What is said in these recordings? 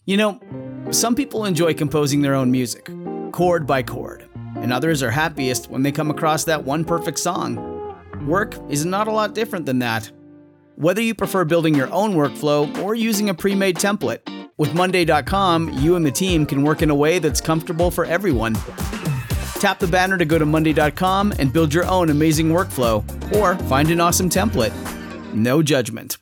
You know, some people enjoy composing their own music, chord by chord, and others are happiest when they come across that one perfect song. Work is not a lot different than that. Whether you prefer building your own workflow or using a pre-made template, with Monday.com, you and the team can work in a way that's comfortable for everyone. Tap the banner to go to Monday.com and build your own amazing workflow, or find an awesome template. No judgment.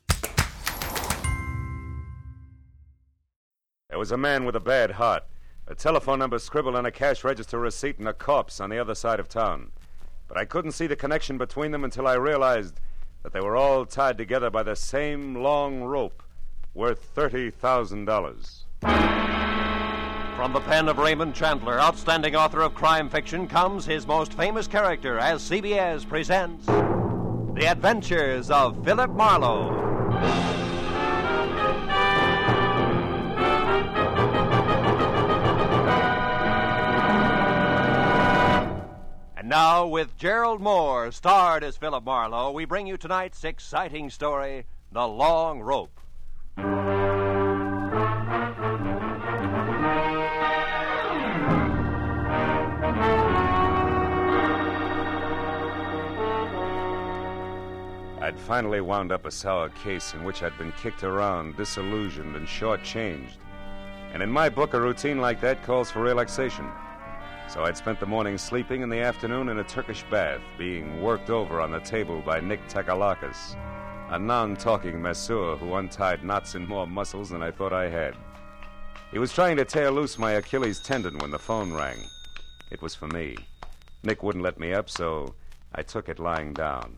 There was a man with a bad heart, a telephone number scribbled on a cash register receipt, and a corpse on the other side of town. But I couldn't see the connection between them until I realized that they were all tied together by the same long rope worth $30,000. From the pen of Raymond Chandler, outstanding author of crime fiction, comes his most famous character as CBS presents The Adventures of Philip Marlowe. And now, with Gerald Moore, starred as Philip Marlowe, we bring you tonight's exciting story, The Long Rope. I'd finally wound up a sour case in which I'd been kicked around, disillusioned, and shortchanged. And in my book, a routine like that calls for relaxation. So I'd spent the morning sleeping and the afternoon in a Turkish bath, being worked over on the table by Nick Takalakis, a non-talking masseur who untied knots in more muscles than I thought I had. He was trying to tear loose my Achilles tendon when the phone rang. It was for me. Nick wouldn't let me up, so I took it lying down.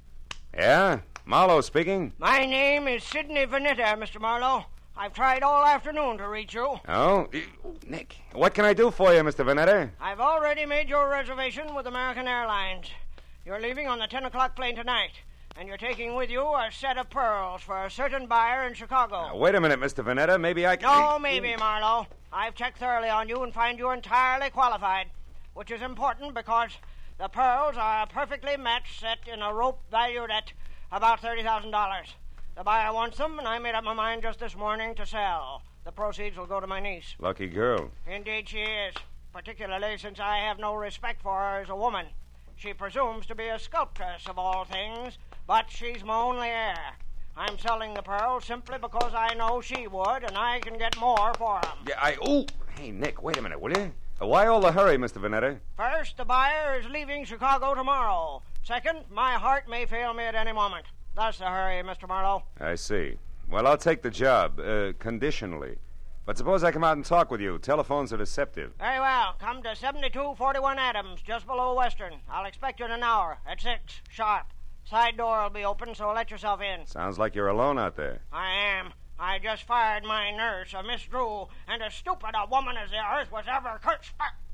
Yeah? Marlowe speaking? My name is Sidney Vanetta, Mr. Marlowe. I've tried all afternoon to reach you. Oh? Nick, what can I do for you, Mr. Vanetta? I've already made your reservation with American Airlines. You're leaving on the 10 o'clock plane tonight, and you're taking with you a set of pearls for a certain buyer in Chicago. Now, wait a minute, Mr. Vanetta. Maybe I can... No, maybe, Marlowe. I've checked thoroughly on you and find you entirely qualified, which is important because the pearls are a perfectly matched set in a rope valued at about $30,000. The buyer wants them, and I made up my mind just this morning to sell. The proceeds will go to my niece. Lucky girl. Indeed she is, particularly since I have no respect for her as a woman. She presumes to be a sculptress of all things, but she's my only heir. I'm selling the pearls simply because I know she would, and I can get more for them. Yeah, Hey, Nick, wait a minute, will you? Why all the hurry, Mr. Vanetta? First, the buyer is leaving Chicago tomorrow. Second, my heart may fail me at any moment. That's the hurry, Mr. Marlowe. I see. Well, I'll take the job, conditionally. But suppose I come out and talk with you. Telephones are deceptive. Very well. Come to 7241 Adams, just below Western. I'll expect you in an hour, at 6, sharp. Side door will be open, so let yourself in. Sounds like you're alone out there. I am. I just fired my nurse, a Miss Drew, and as stupid a woman as the earth was ever cursed.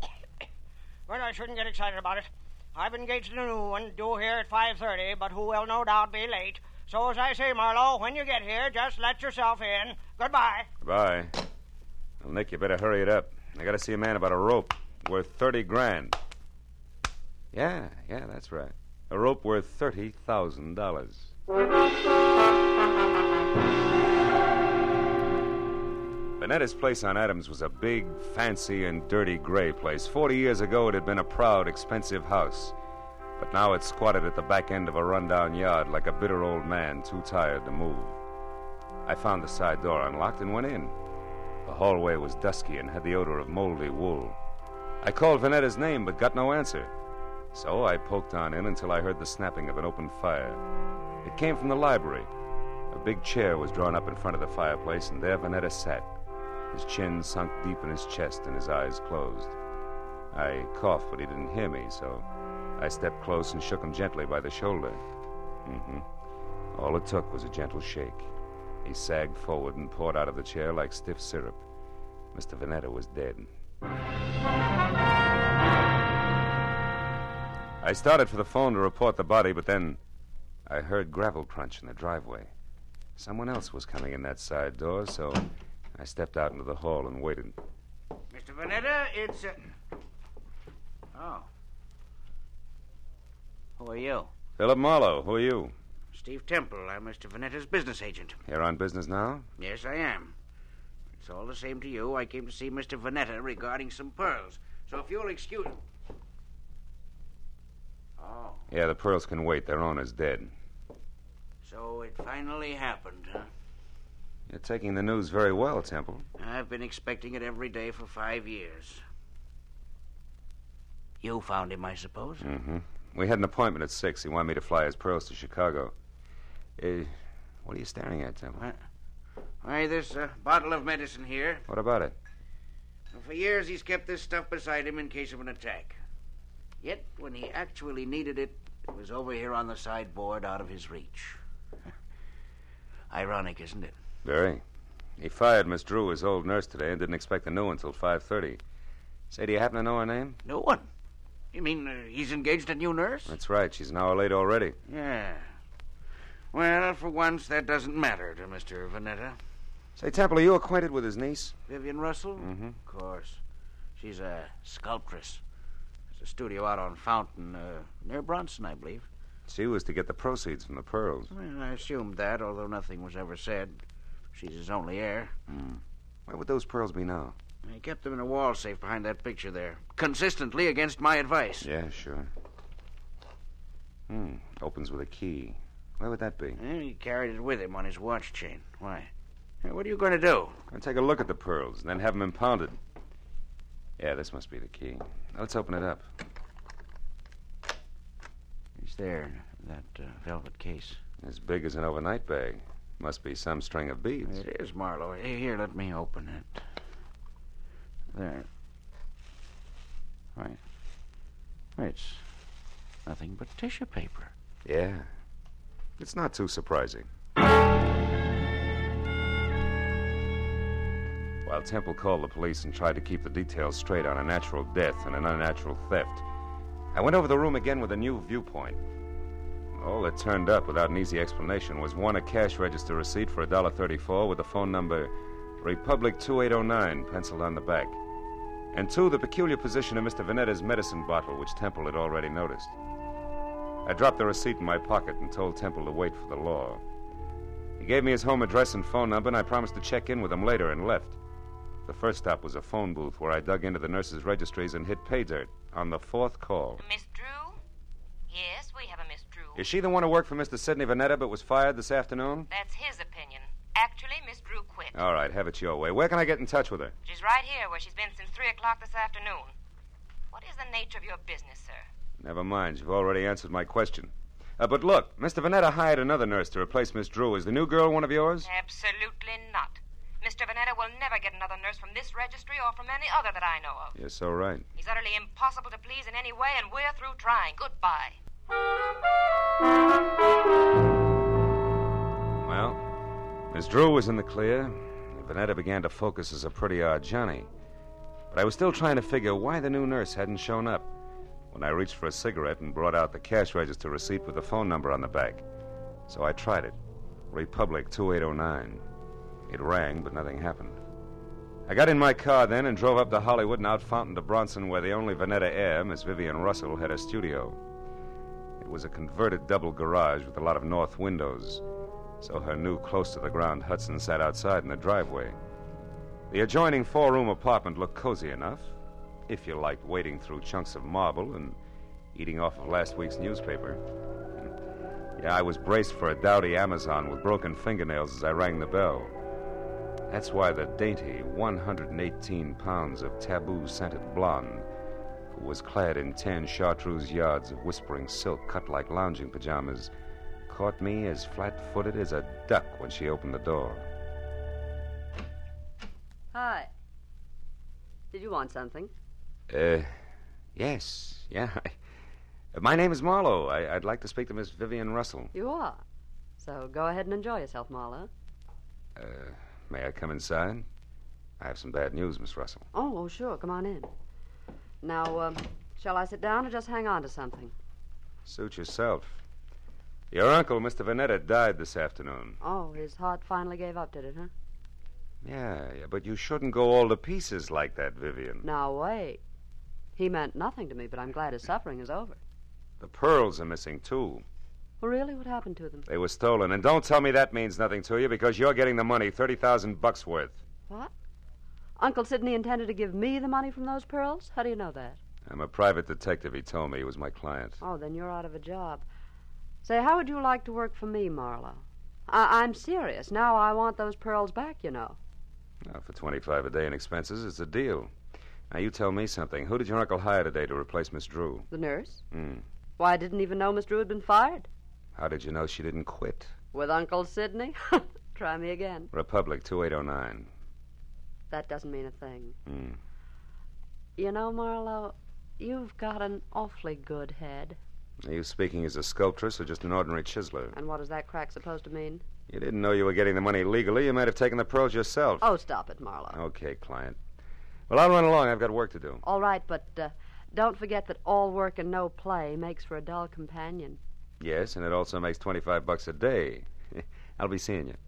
Well, I shouldn't get excited about it. I've engaged a new one, due here at 5:30, but who will no doubt be late. So as I say, Marlowe, when you get here, just let yourself in. Goodbye. Goodbye. Well, Nick, you better hurry it up. I gotta see a man about a rope worth 30 grand. Yeah, that's right. A rope worth $30,000. Vanetta's place on Adams was a big, fancy, and dirty gray place. 40 years ago, it had been a proud, expensive house. But now it squatted at the back end of a rundown yard like a bitter old man too tired to move. I found the side door unlocked and went in. The hallway was dusky and had the odor of moldy wool. I called Vanetta's name but got no answer. So I poked on in until I heard the snapping of an open fire. It came from the library. A big chair was drawn up in front of the fireplace, and there Vanetta sat, his chin sunk deep in his chest and his eyes closed. I coughed, but he didn't hear me, so I stepped close and shook him gently by the shoulder. All it took was a gentle shake. He sagged forward and poured out of the chair like stiff syrup. Mr. Vanetta was dead. I started for the phone to report the body, but then I heard gravel crunch in the driveway. Someone else was coming in that side door, so I stepped out into the hall and waited. Mr. Vanetta, it's... Oh. Who are you? Philip Marlowe. Who are you? Steve Temple. I'm Mr. Vanetta's business agent. Here on business now? Yes, I am. It's all the same to you. I came to see Mr. Vanetta regarding some pearls. So if you'll excuse... Oh. Yeah, the pearls can wait. Their owner's dead. So it finally happened, huh? You're taking the news very well, Temple. I've been expecting it every day for 5 years. You found him, I suppose? Mm-hmm. We had an appointment at 6. He wanted me to fly his pearls to Chicago. What are you staring at, Temple? What? Why, this bottle of medicine here. What about it? Well, for years he's kept this stuff beside him in case of an attack. Yet, when he actually needed it, it was over here on the sideboard out of his reach. Ironic, isn't it? Very. He fired Miss Drew, his old nurse, today and didn't expect the new one until 5:30. Say, do you happen to know her name? No one. You mean he's engaged a new nurse? That's right. She's an hour late already. Yeah. Well, for once, that doesn't matter to Mr. Vanetta. Say, Temple, are you acquainted with his niece? Vivian Russell? Mm-hmm. Of course. She's a sculptress. There's a studio out on Fountain, near Bronson, I believe. She was to get the proceeds from the pearls. Well, I assumed that, although nothing was ever said. She's his only heir. Where would those pearls be now? He kept them in a wall safe behind that picture there, consistently against my advice. Yeah, sure. Opens with a key. Where would that be? He carried it with him on his watch chain. Why? Hey, what are you going to do? I'll take a look at the pearls and then have them impounded. Yeah, this must be the key. Now, let's open it up. He's there, that velvet case. As big as an overnight bag. Must be some string of beads. It is, Marlowe. Here, let me open it. There. Right. It's nothing but tissue paper. Yeah. It's not too surprising. While Temple called the police and tried to keep the details straight on a natural death and an unnatural theft, I went over the room again with a new viewpoint. All that turned up without an easy explanation was, 1, a cash register receipt for $1.34 with the phone number Republic 2809 penciled on the back, and 2, the peculiar position of Mr. Vanetta's medicine bottle, which Temple had already noticed. I dropped the receipt in my pocket and told Temple to wait for the law. He gave me his home address and phone number, and I promised to check in with him later and left. The first stop was a phone booth where I dug into the nurses' registries and hit pay dirt on the 4th call. Miss Drew? Yes, we have a Miss Drew. Is she the one who worked for Mr. Sidney Vanetta but was fired this afternoon? That's his opinion. Actually, Miss Drew quit. All right, have it your way. Where can I get in touch with her? She's right here where she's been since 3 o'clock this afternoon. What is the nature of your business, sir? Never mind. You've already answered my question. But look, Mr. Vanetta hired another nurse to replace Miss Drew. Is the new girl one of yours? Absolutely not. Mr. Vanetta will never get another nurse from this registry or from any other that I know of. You're so right. He's utterly impossible to please in any way, and we're through trying. Goodbye. Well, Miss Drew was in the clear. Vanetta began to focus as a pretty odd Johnny. But I was still trying to figure why the new nurse hadn't shown up when I reached for a cigarette and brought out the cash register receipt with the phone number on the back. So I tried it. Republic 2809. It rang, but nothing happened. I got in my car then and drove up to Hollywood and out Fountain to Bronson, where the only Vanetta heir, Miss Vivian Russell, had a studio. It was a converted double garage with a lot of north windows, so her new close-to-the-ground Hudson sat outside in the driveway. The adjoining 4-room apartment looked cozy enough, if you liked wading through chunks of marble and eating off of last week's newspaper. Yeah, I was braced for a dowdy Amazon with broken fingernails as I rang the bell. That's why the dainty 118 pounds of taboo-scented blonde, who was clad in 10 chartreuse yards of whispering silk cut like lounging pajamas, caught me as flat-footed as a duck when she opened the door. Hi. Did you want something? Yes. Yeah. My name is Marlowe. I'd like to speak to Miss Vivian Russell. You are. So go ahead and enjoy yourself, Marlowe. May I come inside? I have some bad news, Miss Russell. Oh, sure. Come on in. Now, shall I sit down or just hang on to something? Suit yourself. Your uncle, Mr. Vanetta, died this afternoon. Oh, his heart finally gave up, did it, huh? Yeah, but you shouldn't go all to pieces like that, Vivian. Now, wait. He meant nothing to me, but I'm glad his suffering is over. The pearls are missing, too. Well, really? What happened to them? They were stolen. And don't tell me that means nothing to you, because you're getting the money, $30,000 worth. What? Uncle Sidney intended to give me the money from those pearls? How do you know that? I'm a private detective. He told me he was my client. Oh, then you're out of a job. Say, how would you like to work for me, Marlowe? I'm serious. Now I want those pearls back, you know. Now, for $25 a day in expenses, it's a deal. Now, you tell me something. Who did your uncle hire today to replace Miss Drew? The nurse? Hmm. Why, I didn't even know Miss Drew had been fired. How did you know she didn't quit? With Uncle Sidney? Try me again. Republic, 2809. That doesn't mean a thing. Hmm. You know, Marlowe, you've got an awfully good head. Are you speaking as a sculptress or just an ordinary chiseler? And what is that crack supposed to mean? You didn't know you were getting the money legally. You might have taken the pearls yourself. Oh, stop it, Marlowe. Okay, client. Well, I'll run along. I've got work to do. All right, but don't forget that all work and no play makes for a dull companion. Yes, and it also makes $25 a day. I'll be seeing you.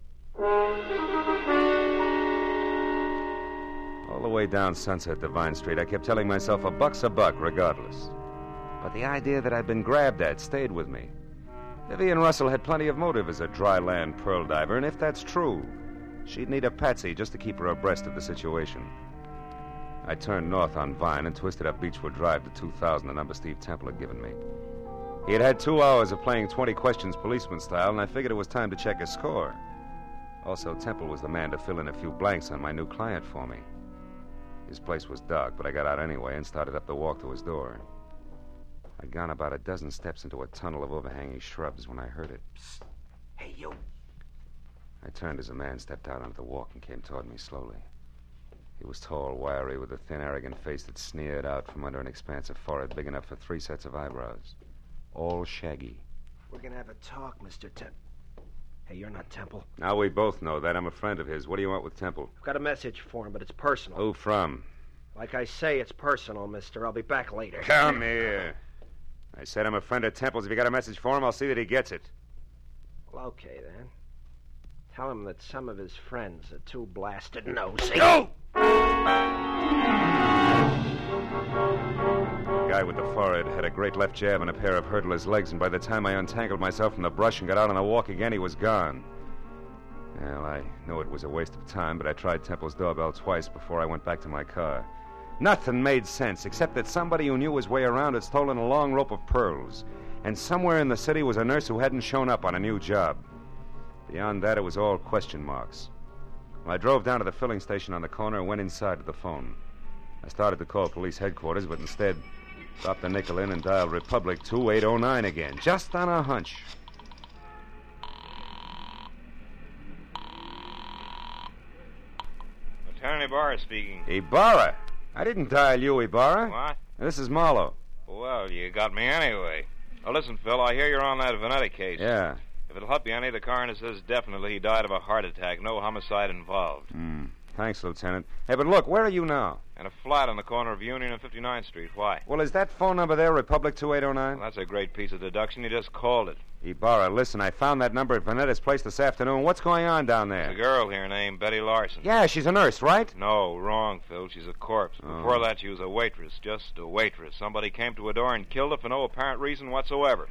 All the way down Sunset Divine Street, I kept telling myself $1's a buck, regardless. But the idea that I'd been grabbed at stayed with me. Vivian Russell had plenty of motive as a dry land pearl diver, and if that's true, she'd need a patsy just to keep her abreast of the situation. I turned north on Vine and twisted up Beechwood Drive to 2000, the number Steve Temple had given me. He had had 2 hours of playing 20 questions policeman style, and I figured it was time to check his score. Also, Temple was the man to fill in a few blanks on my new client for me. His place was dark, but I got out anyway and started up the walk to his door. I'd gone about a dozen steps into a tunnel of overhanging shrubs when I heard it. Psst. Hey, you. I turned as a man stepped out onto the walk and came toward me slowly. He was tall, wiry, with a thin, arrogant face that sneered out from under an expanse of forehead big enough for 3 sets of eyebrows. All shaggy. We're gonna have a talk, Mr. Temple. Hey, you're not Temple. Now we both know that. I'm a friend of his. What do you want with Temple? I've got a message for him, but it's personal. Who from? Like I say, it's personal, mister. I'll be back later. Come here. I said I'm a friend of Temple's. If you got a message for him, I'll see that he gets it. Well, okay, then. Tell him that some of his friends are too blasted nosy. No! The guy with the forehead had a great left jab and a pair of hurdler's legs, and by the time I untangled myself from the brush and got out on the walk again, he was gone. Well, I knew it was a waste of time, but I tried Temple's doorbell twice before I went back to my car. Nothing made sense, except that somebody who knew his way around had stolen a long rope of pearls, and somewhere in the city was a nurse who hadn't shown up on a new job. Beyond that, it was all question marks. Well, I drove down to the filling station on the corner and went inside to the phone. I started to call police headquarters, but instead dropped the nickel in and dialed Republic 2809 again, just on a hunch. Lieutenant Ibarra speaking. Ibarra? I didn't dial you, Ibarra. What? This is Marlowe. Well, you got me anyway. Now, listen, Phil, I hear you're on that Vanetta case. Yeah. If it'll help you any, the coroner says definitely he died of a heart attack. No homicide involved. Thanks, Lieutenant. Hey, but look, where are you now? In a flat on the corner of Union and 59th Street. Why? Well, is that phone number there, Republic 2809? Well, that's a great piece of deduction. You just called it. Ibarra, listen, I found that number at Vanetta's place this afternoon. What's going on down there? There's a girl here named Betty Larson. Yeah, she's a nurse, right? No, wrong, Phil. She's a corpse. Before that, she was a waitress. Just a waitress. Somebody came to her door and killed her for no apparent reason whatsoever.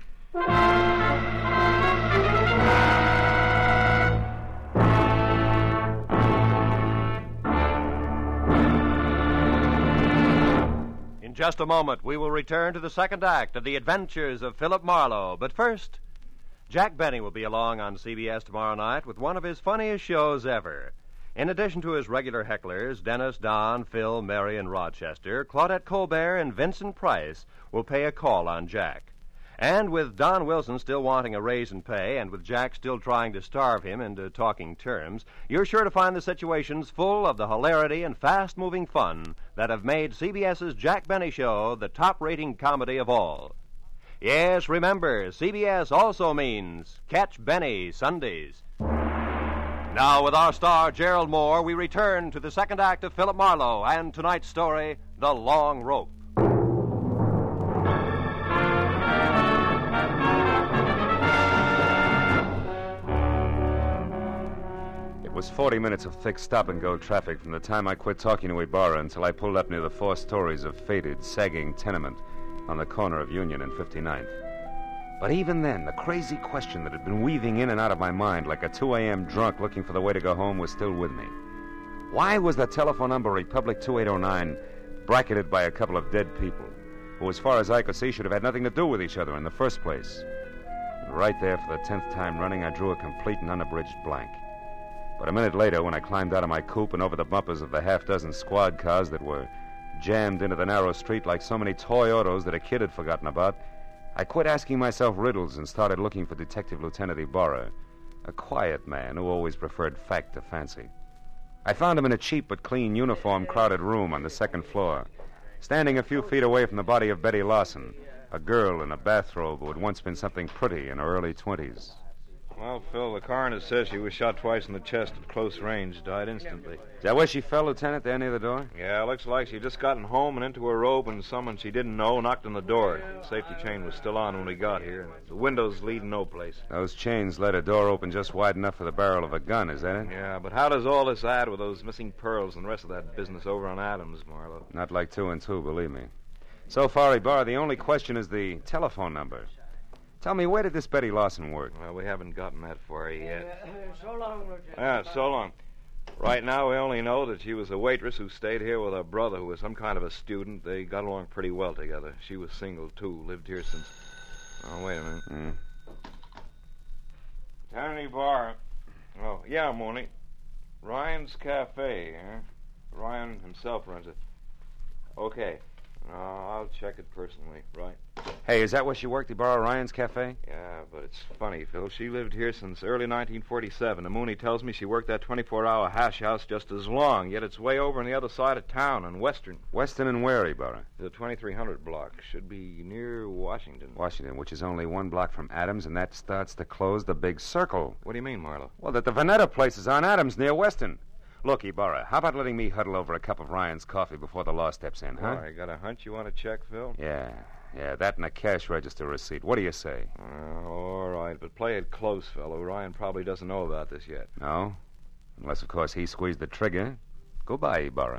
In just a moment, we will return to the second act of The Adventures of Philip Marlowe. But first, Jack Benny will be along on CBS tomorrow night with one of his funniest shows ever. In addition to his regular hecklers, Dennis, Don, Phil, Mary, and Rochester, Claudette Colbert and Vincent Price will pay a call on Jack. And with Don Wilson still wanting a raise in pay, and with Jack still trying to starve him into talking terms, you're sure to find the situations full of the hilarity and fast-moving fun that have made CBS's Jack Benny Show the top-rating comedy of all. Yes, remember, CBS also means Catch Benny Sundays. Now, with our star, Gerald Moore, we return to the second act of Philip Marlowe and tonight's story, The Long Rope. It was 40 minutes of thick stop-and-go traffic from the time I quit talking to Ibarra until I pulled up near the 4 stories of faded, sagging tenement on the corner of Union and 59th. But even then, the crazy question that had been weaving in and out of my mind like a 2 a.m. drunk looking for the way to go home was still with me. Why was the telephone number Republic 2809 bracketed by a couple of dead people who, as far as I could see, should have had nothing to do with each other in the first place? And right there, for the 10th time running, I drew a complete and unabridged blank. But a minute later, when I climbed out of my coupe and over the bumpers of the half-dozen squad cars that were jammed into the narrow street like so many toy autos that a kid had forgotten about, I quit asking myself riddles and started looking for Detective Lieutenant Ibarra, a quiet man who always preferred fact to fancy. I found him in a cheap but clean uniform crowded room on the second floor, standing a few feet away from the body of Betty Lawson, a girl in a bathrobe who had once been something pretty in her early 20s. Well, Phil, the coroner says she was shot twice in the chest at close range, died instantly. Is that where she fell, Lieutenant, there near the door? Yeah, looks like she'd just gotten home and into her robe, and someone she didn't know knocked on the door. The safety chain was still on when we got here. The windows lead no place. Those chains let a door open just wide enough for the barrel of a gun, is that it? Yeah, but how does all this add with those missing pearls and the rest of that business over on Adams, Marlowe? Not like 2 and 2, believe me. So far, Ibarra, the only question is the telephone number. Tell me, where did this Betty Lawson work? Well, we haven't gotten that far yet. So long, Lieutenant. Yeah, so long. Right now, we only know that she was a waitress who stayed here with her brother, who was some kind of a student. They got along pretty well together. She was single, too. Lived here since... Oh, wait a minute. Tiny Bar. Oh, yeah, Mooney. Ryan's Cafe, huh? Ryan himself runs it. Okay. I'll check it personally, right? Hey, is that where she worked, Ibarra, Ryan's Cafe? Yeah, but it's funny, Phil. She lived here since early 1947. And Mooney tells me she worked that 24-hour hash house just as long, yet it's way over on the other side of town in Western. Western and where, Ibarra? The 2300 block. Should be near Washington. Washington, which is only 1 block from Adams, and that starts to close the big circle. What do you mean, Marlowe? Well, that the Vanetta place is on Adams near Western. Look, Ibarra, how about letting me huddle over a cup of Ryan's coffee before the law steps in, huh? Oh, you got a hunch you want to check, Phil? Yeah, that and a cash register receipt. What do you say? All right, but play it close, fellow. Ryan probably doesn't know about this yet. No? Unless, of course, he squeezed the trigger. Goodbye, Ibarra.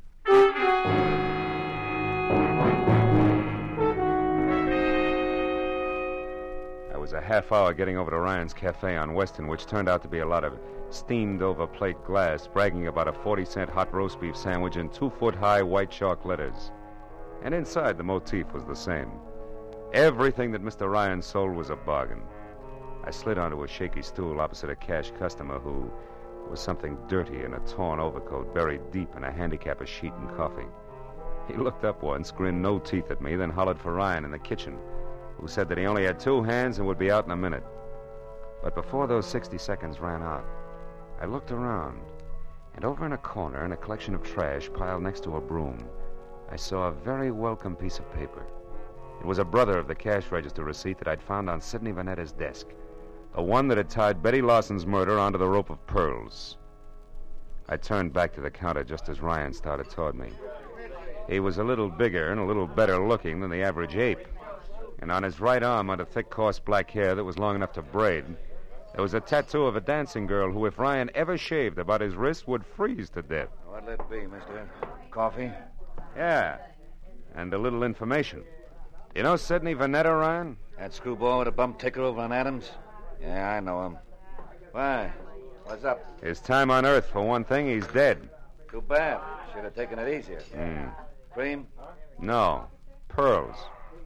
I was a half hour getting over to Ryan's Cafe on Western, which turned out to be a lot of steamed-over plate glass, bragging about a 40-cent hot roast beef sandwich in 2-foot-high white chalk letters. And inside, the motif was the same. Everything that Mr. Ryan sold was a bargain. I slid onto a shaky stool opposite a cash customer who was something dirty in a torn overcoat buried deep in a handicapper's sheet and coffee. He looked up once, grinned no teeth at me, then hollered for Ryan in the kitchen, who said that he only had 2 hands and would be out in a minute. But before those 60 seconds ran out, I looked around, and over in a corner, in a collection of trash piled next to a broom, I saw a very welcome piece of paper. It was a brother of the cash register receipt that I'd found on Sidney Vanetta's desk, the one that had tied Betty Lawson's murder onto the rope of pearls. I turned back to the counter just as Ryan started toward me. He was a little bigger and a little better looking than the average ape, and on his right arm, under thick, coarse black hair that was long enough to braid, there was a tattoo of a dancing girl who, if Ryan ever shaved about his wrist, would freeze to death. What'll it be, mister? Coffee? Yeah, and a little information. You know Sidney Vanetta, Ryan? That screwball with a bump ticker over on Adams? Yeah, I know him. Why? What's up? His time on Earth, for one thing, he's dead. Too bad. Should have taken it easier. Cream? No. Pearls.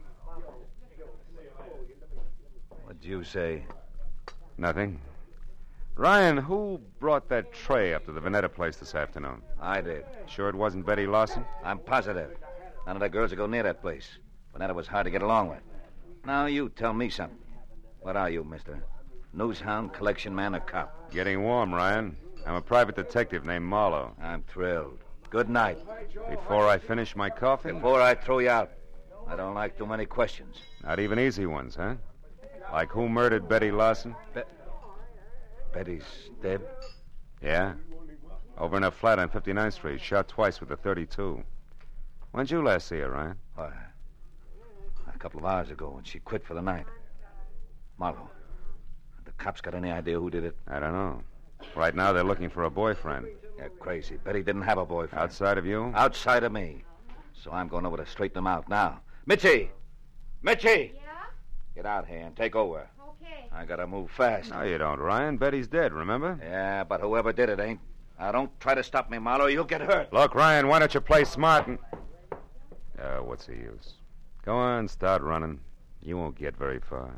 What'd you say? Nothing. Ryan, who brought that tray up to the Vanetta place this afternoon? I did. Sure it wasn't Betty Lawson? I'm positive. None of the girls would go near that place. Vanetta was hard to get along with. Now you tell me something. What are you, mister? Newshound, collection man, or cop? Getting warm, Ryan. I'm a private detective named Marlowe. I'm thrilled. Good night. Before I finish my coffee? Before I throw you out. I don't like too many questions. Not even easy ones, huh? Like who murdered Betty Lawson? Betty's dead? Yeah. Over in her flat on 59th Street, shot twice with a .32. When'd you last see her, Ryan? Why, a couple of hours ago when she quit for the night. Marlowe, the cops got any idea who did it? I don't know. Right now they're looking for a boyfriend. You're crazy. Betty didn't have a boyfriend. Outside of you? Outside of me. So I'm going over to straighten them out now. Mitchie! Mitchie! Yeah? Get out here and take over. Okay. I gotta move fast. No, you don't, Ryan. Betty's dead, remember? Yeah, but whoever did it ain't. Now, don't try to stop me, Marlowe. You'll get hurt. Look, Ryan, why don't you play smart and... what's the use? Go on, start running. You won't get very far.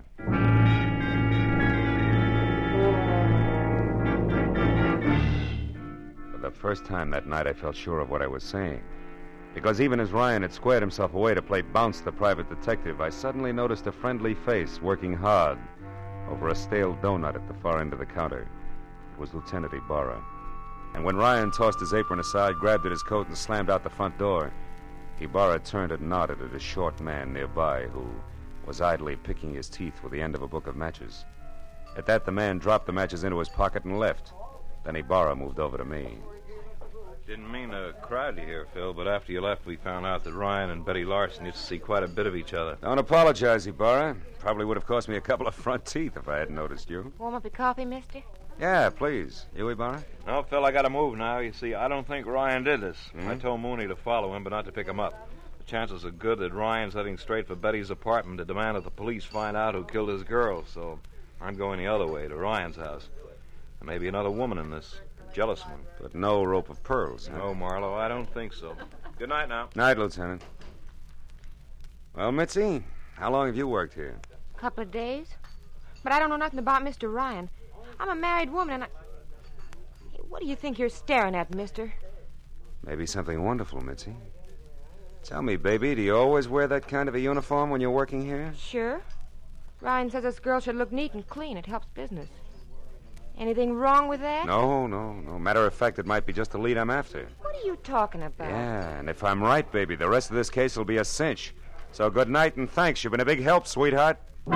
For the first time that night, I felt sure of what I was saying. Because even as Ryan had squared himself away to play bounce the private detective, I suddenly noticed a friendly face working hard over a stale donut at the far end of the counter. It was Lieutenant Ibarra. And when Ryan tossed his apron aside, grabbed at his coat, and slammed out the front door, Ibarra turned and nodded at a short man nearby who was idly picking his teeth with the end of a book of matches. At that, the man dropped the matches into his pocket and left. Then Ibarra moved over to me. Didn't mean to crowd you here, Phil, but after you left, we found out that Ryan and Betty Larson used to see quite a bit of each other. Don't apologize, Ibarra. Probably would have cost me a couple of front teeth if I hadn't noticed you. Warm up your coffee, mister? Yeah, please. You, Ibarra? No, Phil, I gotta move now. You see, I don't think Ryan did this. I told Mooney to follow him, but not to pick him up. The chances are good that Ryan's heading straight for Betty's apartment to demand that the police find out who killed his girl, so I'm going the other way, to Ryan's house. There may be another woman in this. Jealous one. But no rope of pearls, huh? No, Marlowe, I don't think so. Good night now. Night, Lieutenant. Well, Mitzi, how long have you worked here? A couple of days. But I don't know nothing about Mr. Ryan. I'm a married woman, and Hey, what do you think you're staring at, mister? Maybe something wonderful, Mitzi. Tell me, baby, do you always wear that kind of a uniform when you're working here? Sure. Ryan says this girl should look neat and clean. It helps business. Anything wrong with that? No. Matter of fact, it might be just the lead I'm after. What are you talking about? Yeah, and if I'm right, baby, the rest of this case will be a cinch. So good night and thanks. You've been a big help, sweetheart. When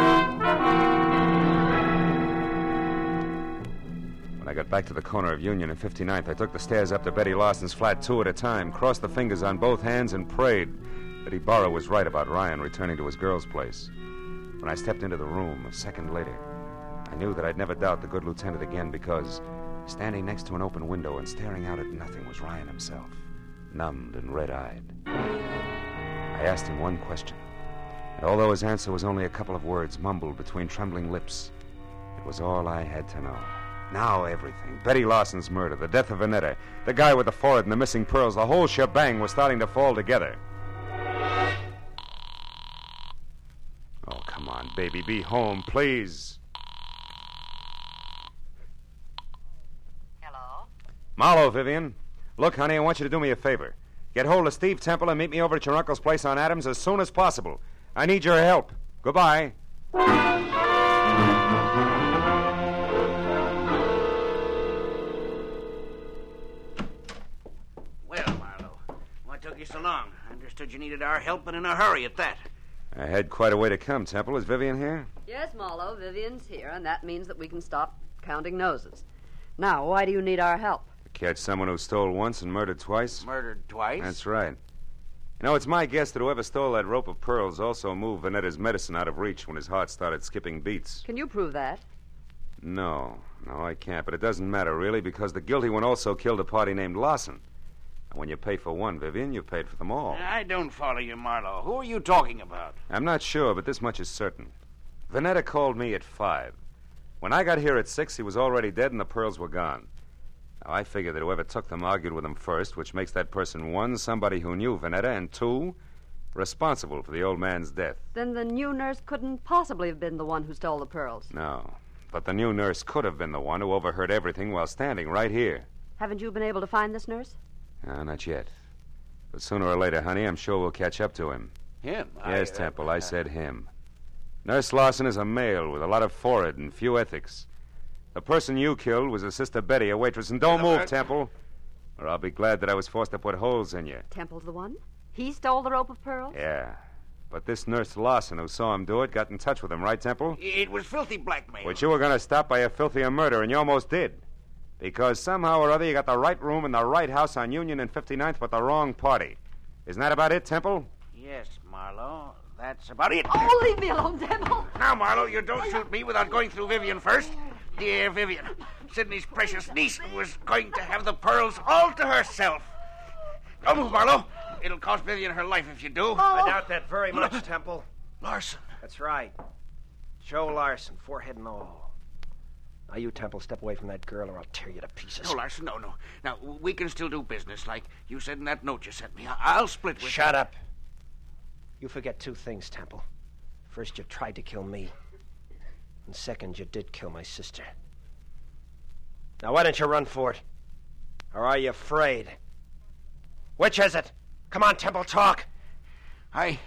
I got back to the corner of Union and 59th, I took the stairs up to Betty Larson's flat 2 at a time, crossed the fingers on both hands, and prayed that Ibarra was right about Ryan returning to his girl's place. When I stepped into the room a second later, I knew that I'd never doubt the good lieutenant again because standing next to an open window and staring out at nothing was Ryan himself, numbed and red-eyed. I asked him one question, and although his answer was only a couple of words mumbled between trembling lips, it was all I had to know. Now everything, Betty Larson's murder, the death of Vanetta, the guy with the forehead and the missing pearls, the whole shebang was starting to fall together. Oh, come on, baby, be home, please. Marlowe, Vivian. Look, honey, I want you to do me a favor. Get hold of Steve Temple and meet me over at your uncle's place on Adams as soon as possible. I need your help. Goodbye. Well, Marlowe, what took you so long? I understood you needed our help and in a hurry at that. I had quite a way to come, Temple. Is Vivian here? Yes, Marlowe, Vivian's here, and that means that we can stop counting noses. Now, why do you need our help? Catch someone who stole once and murdered twice? Murdered twice? That's right. You know, it's my guess that whoever stole that rope of pearls also moved Vanetta's medicine out of reach when his heart started skipping beats. Can you prove that? No, I can't. But it doesn't matter, really, because the guilty one also killed a party named Larson. And when you pay for one, Vivian, you've paid for them all. I don't follow you, Marlowe. Who are you talking about? I'm not sure, but this much is certain. Vanetta called me at 5. When I got here at 6, he was already dead and the pearls were gone. Now, I figure that whoever took them argued with him first, which makes that person, 1, somebody who knew Vanetta, and 2, responsible for the old man's death. Then the new nurse couldn't possibly have been the one who stole the pearls. No, but the new nurse could have been the one who overheard everything while standing right here. Haven't you been able to find this nurse? No, not yet. But sooner or later, honey, I'm sure we'll catch up to him. Him? Yes, Temple, I said him. Nurse Larson is a male with a lot of forehead and few ethics. The person you killed was his sister Betty, a waitress. And don't move, Temple, or I'll be glad that I was forced to put holes in you. Temple's the one? He stole the rope of pearls? Yeah. But this Nurse Larson who saw him do it got in touch with him, right, Temple? It was filthy blackmail. Which you were going to stop by a filthier murder, and you almost did. Because somehow or other you got the right room in the right house on Union and 59th, but the wrong party. Isn't that about it, Temple? Yes, Marlowe. That's about it. Oh, leave me alone, Temple. Now, Marlowe, you don't shoot me without going through Vivian first. Dear Vivian, Sidney's precious niece was going to have the pearls all to herself. Don't move, Marlowe. It'll cost Vivian her life if you do. I doubt that very much, Temple. Larson. That's right. Joe Larson, forehead and all. Now, you, Temple, step away from that girl or I'll tear you to pieces. No, Larson, no. Now, we can still do business, like you said in that note you sent me. I'll split with Shut up. You forget two things, Temple. First, you tried to kill me. And second, you did kill my sister. Now, why don't you run for it? Or are you afraid? Which is it? Come on, Temple, talk. I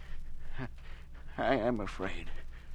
am afraid.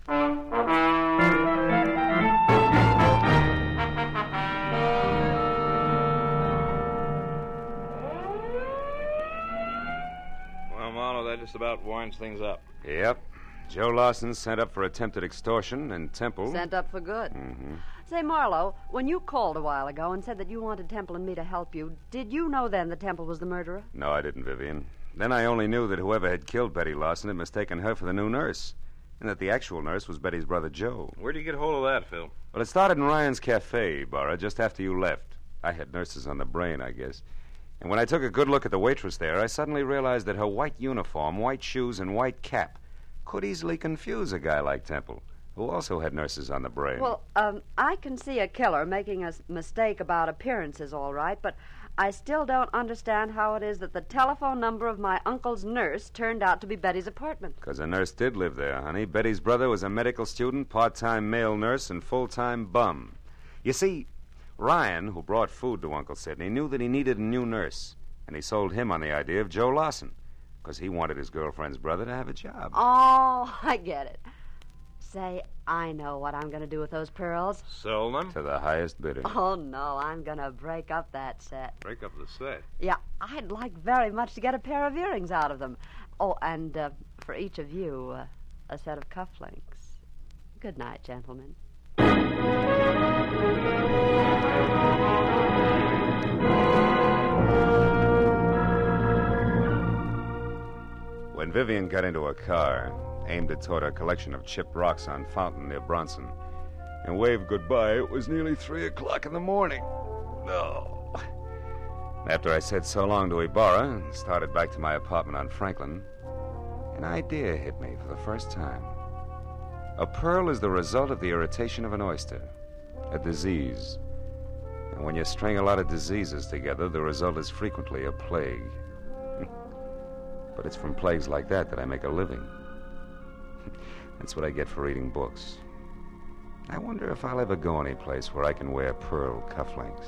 Well, Marlowe, that just about winds things up. Yep. Joe Lawson sent up for attempted extortion, and Temple... Sent up for good. Mm-hmm. Say, Marlowe, when you called a while ago and said that you wanted Temple and me to help you, did you know then that Temple was the murderer? No, I didn't, Vivian. Then I only knew that whoever had killed Betty Lawson had mistaken her for the new nurse, and that the actual nurse was Betty's brother, Joe. Where'd you get hold of that, Phil? Well, it started in Ryan's Cafe, Barra, just after you left. I had nurses on the brain, I guess. And when I took a good look at the waitress there, I suddenly realized that her white uniform, white shoes, and white cap could easily confuse a guy like Temple, who also had nurses on the brain. Well, I can see a killer making a mistake about appearances, all right, but I still don't understand how it is that the telephone number of my uncle's nurse turned out to be Betty's apartment. Because a nurse did live there, honey. Betty's brother was a medical student, part-time male nurse, and full-time bum. You see, Ryan, who brought food to Uncle Sidney, knew that he needed a new nurse, and he sold him on the idea of Joe Lawson, because he wanted his girlfriend's brother to have a job. Oh, I get it. Say, I know what I'm going to do with those pearls. Sell them? To the highest bidder. Oh, no, I'm going to break up that set. Break up the set. Yeah, I'd like very much to get a pair of earrings out of them. Oh, and for each of you, a set of cufflinks. Good night, gentlemen. When Vivian got into a car, aimed it toward a collection of chipped rocks on Fountain near Bronson, and waved goodbye, it was nearly 3 o'clock in the morning. No. After I said so long to Ibarra and started back to my apartment on Franklin, an idea hit me for the first time. A pearl is the result of the irritation of an oyster, a disease. And when you string a lot of diseases together, the result is frequently a plague. But it's from plagues like that I make a living. That's what I get for reading books. I wonder if I'll ever go any place where I can wear pearl cufflinks.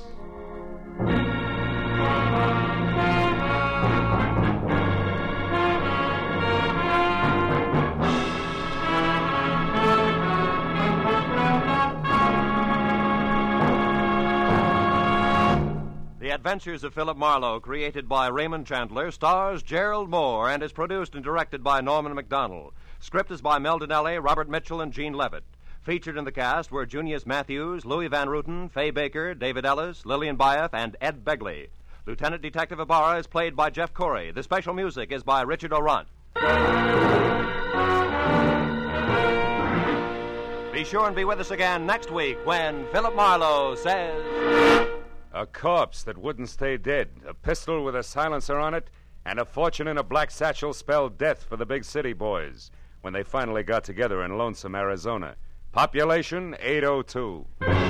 The Adventures of Philip Marlowe, created by Raymond Chandler, stars Gerald Moore and is produced and directed by Norman MacDonald. Script is by Mel Donnelly, Robert Mitchell, and Gene Levitt. Featured in the cast were Junius Matthews, Louis Van Ruten, Fay Baker, David Ellis, Lillian Byeth, and Ed Begley. Lieutenant Detective Ibarra is played by Jeff Corey. The special music is by Richard Orant. Be sure and be with us again next week when Philip Marlowe says... A corpse that wouldn't stay dead, a pistol with a silencer on it, and a fortune in a black satchel spelled death for the big city boys when they finally got together in lonesome Arizona. Population 802.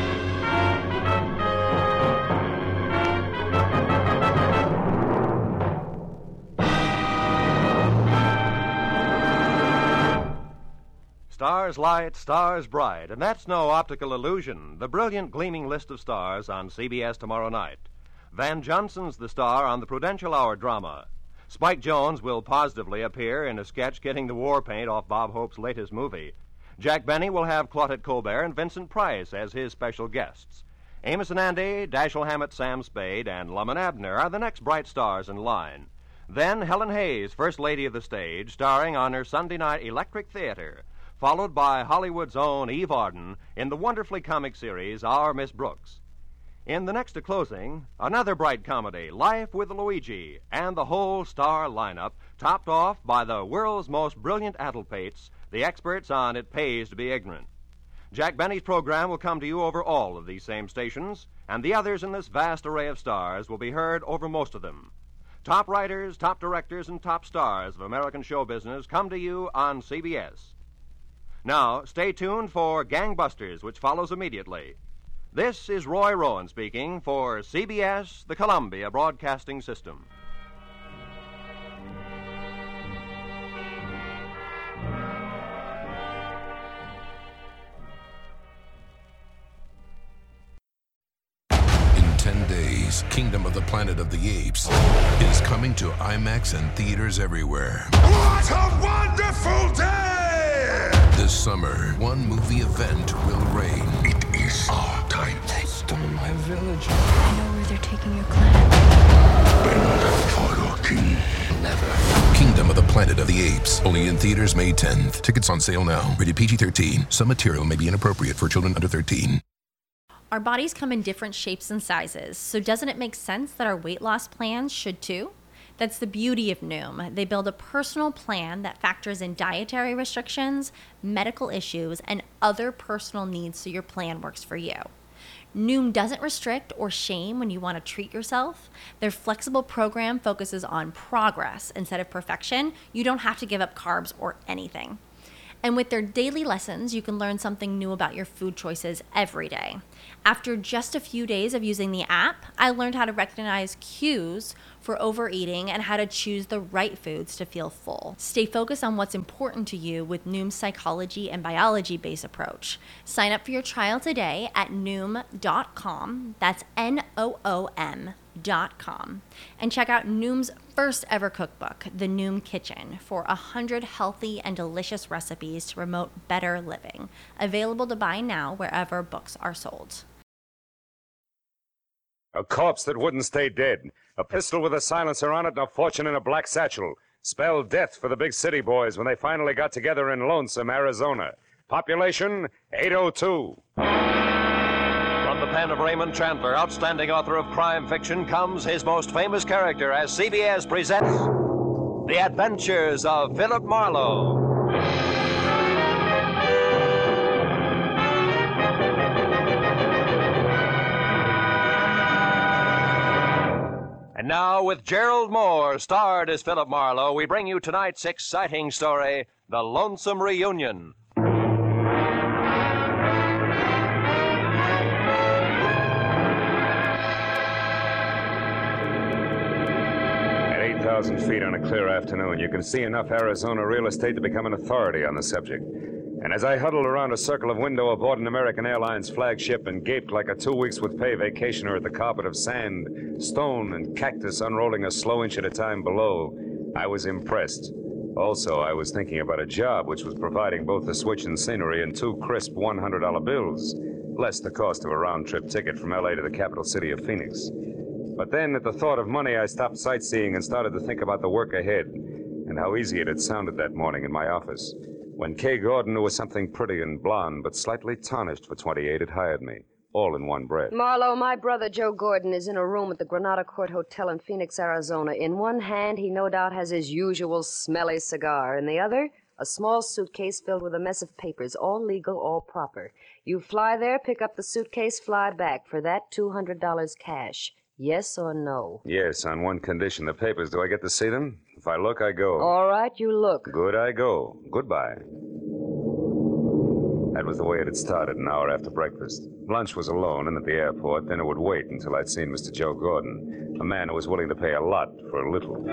Stars light, stars bright, and that's no optical illusion. The brilliant gleaming list of stars on CBS tomorrow night. Van Johnson's the star on the Prudential Hour drama. Spike Jones will positively appear in a sketch getting the war paint off Bob Hope's latest movie. Jack Benny will have Claudette Colbert and Vincent Price as his special guests. Amos and Andy, Dashiell Hammett, Sam Spade, and Lum and Abner are the next bright stars in line. Then Helen Hayes, First Lady of the Stage, starring on her Sunday night Electric Theater, followed by Hollywood's own Eve Arden in the wonderfully comic series Our Miss Brooks. In the next to closing, another bright comedy, Life with Luigi, and the whole star lineup, topped off by the world's most brilliant addlepates, the experts on It Pays to Be Ignorant. Jack Benny's program will come to you over all of these same stations, and the others in this vast array of stars will be heard over most of them. Top writers, top directors, and top stars of American show business come to you on CBS. Now, stay tuned for Gangbusters, which follows immediately. This is Roy Rowan speaking for CBS, the Columbia Broadcasting System. In 10 days, Kingdom of the Planet of the Apes is coming to IMAX and theaters everywhere. What a wonderful day! This summer, one movie event will reign. It is our time. They stole my village. I know where they're taking your clan. Bend for your king. Never. Kingdom of the Planet of the Apes. Only in theaters May 10th. Tickets on sale now. Rated PG-13. Some material may be inappropriate for children under 13. Our bodies come in different shapes and sizes, so doesn't it make sense that our weight loss plans should too? That's the beauty of Noom. They build a personal plan that factors in dietary restrictions, medical issues, and other personal needs so your plan works for you. Noom doesn't restrict or shame when you want to treat yourself. Their flexible program focuses on progress instead of perfection. You don't have to give up carbs or anything. And with their daily lessons, you can learn something new about your food choices every day. After just a few days of using the app, I learned how to recognize cues for overeating and how to choose the right foods to feel full. Stay focused on what's important to you with Noom's psychology and biology-based approach. Sign up for your trial today at Noom.com. That's Noom.com. And check out Noom's first ever cookbook, The Noom Kitchen, for 100 healthy and delicious recipes to promote better living. Available to buy now wherever books are sold. A corpse that wouldn't stay dead. A pistol with a silencer on it and a fortune in a black satchel. Spelled death for the big city boys when they finally got together in Lonesome, Arizona. Population, 802. From the pen of Raymond Chandler, outstanding author of crime fiction, comes his most famous character as CBS presents The Adventures of Philip Marlowe. And now, with Gerald Moore, starred as Philip Marlowe, we bring you tonight's exciting story, The Lonesome Reunion. At 8,000 feet on a clear afternoon, you can see enough Arizona real estate to become an authority on the subject. And as I huddled around a circle of window aboard an American Airlines flagship and gaped like a 2 weeks with pay vacationer at the carpet of sand, stone, and cactus unrolling a slow inch at a time below, I was impressed. Also, I was thinking about a job which was providing both the switch and scenery and 2 crisp $100 bills, less the cost of a round-trip ticket from L.A. to the capital city of Phoenix. But then, at the thought of money, I stopped sightseeing and started to think about the work ahead and how easy it had sounded that morning in my office when Kay Gordon, who was something pretty and blonde but slightly tarnished for 28, had hired me, all in one breath. Marlowe, my brother Joe Gordon is in a room at the Granada Court Hotel in Phoenix, Arizona. In one hand, he no doubt has his usual smelly cigar. In the other, a small suitcase filled with a mess of papers, all legal, all proper. You fly there, pick up the suitcase, fly back. For that, $200 cash. Yes or no? Yes, on one condition. The papers, do I get to see them? If I look, I go. All right, you look. Good, I go. Goodbye. That was the way it had started an hour after breakfast. Lunch was alone and at the airport. Then it would wait until I'd seen Mr. Joe Gordon, a man who was willing to pay a lot for a little.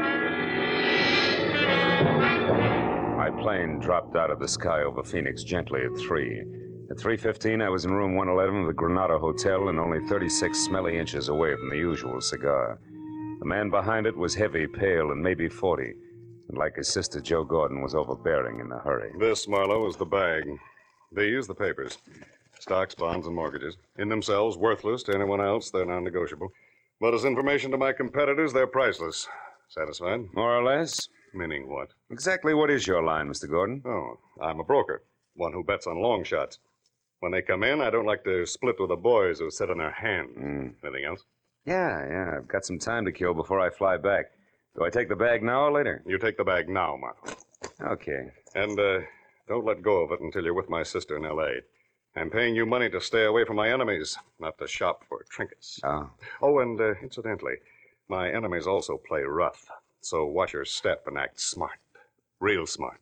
My plane dropped out of the sky over Phoenix gently at 3. At 3:15, I was in room 111 of the Granada Hotel and only 36 smelly inches away from the usual cigar. The man behind it was heavy, pale, and maybe 40. And like his sister, Joe Gordon was overbearing in a hurry. This, Marlowe, is the bag. These, the papers. Stocks, bonds, and mortgages. In themselves, worthless to anyone else. They're non-negotiable. But as information to my competitors, they're priceless. Satisfied? More or less. Meaning what? Exactly what is your line, Mr. Gordon? Oh, I'm a broker. One who bets on long shots. When they come in, I don't like to split with the boys who sit on their hands. Anything else? Yeah. I've got some time to kill before I fly back. Do I take the bag now or later? You take the bag now, Marlowe. Okay. And, don't let go of it until you're with my sister in L.A. I'm paying you money to stay away from my enemies, not to shop for trinkets. Oh, and, incidentally, my enemies also play rough. So watch your step and act smart. Real smart.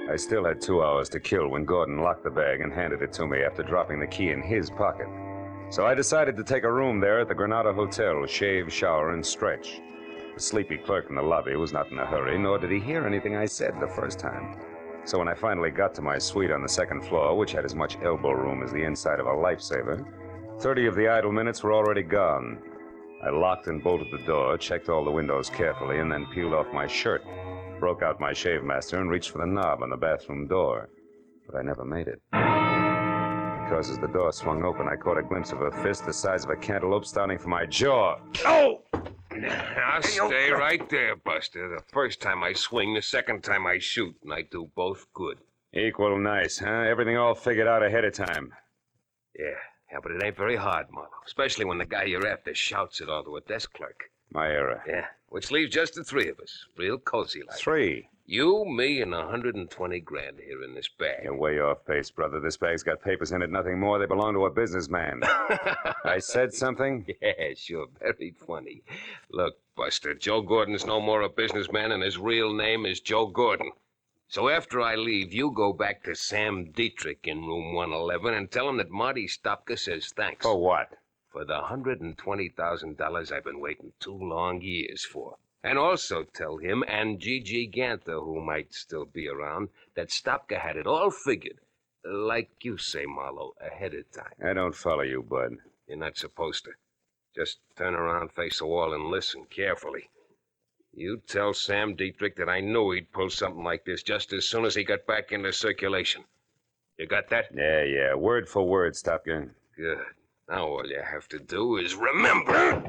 I still had 2 hours to kill when Gordon locked the bag and handed it to me after dropping the key in his pocket. So I decided to take a room there at the Granada Hotel, shave, shower, and stretch. The sleepy clerk in the lobby was not in a hurry, nor did he hear anything I said the first time. So when I finally got to my suite on the second floor, which had as much elbow room as the inside of a lifesaver, 30 of the idle minutes were already gone. I locked and bolted the door, checked all the windows carefully, and then peeled off my shirt, broke out my shave master, and reached for the knob on the bathroom door. But I never made it. Because as the door swung open, I caught a glimpse of a fist the size of a cantaloupe starting from my jaw. Oh! Now stay right there, Buster. The first time I swing, the second time I shoot, and I do both good. Equal nice, huh? Everything all figured out ahead of time. Yeah, but it ain't very hard, Marlo. Especially when the guy you're after shouts it all to a desk clerk. My era. Yeah, which leaves just the three of us. Real cozy like. 3? You, me, and 120 grand here in this bag. You're way off pace, brother. This bag's got papers in it, nothing more. They belong to a businessman. I said something? Yeah, sure. Very funny. Look, Buster, Joe Gordon's no more a businessman, and his real name is Joe Gordon. So after I leave, you go back to Sam Dietrich in room 111 and tell him that Marty Stopka says thanks. For what? For the $120,000 I've been waiting 2 long years for. And also tell him and Gigi Ganther, who might still be around, that Stopka had it all figured. Like you say, Marlo, ahead of time. I don't follow you, bud. You're not supposed to. Just turn around, face the wall, and listen carefully. You tell Sam Dietrich that I knew he'd pull something like this just as soon as he got back into circulation. You got that? Yeah. Word for word, Stopka. Good. Now all you have to do is remember.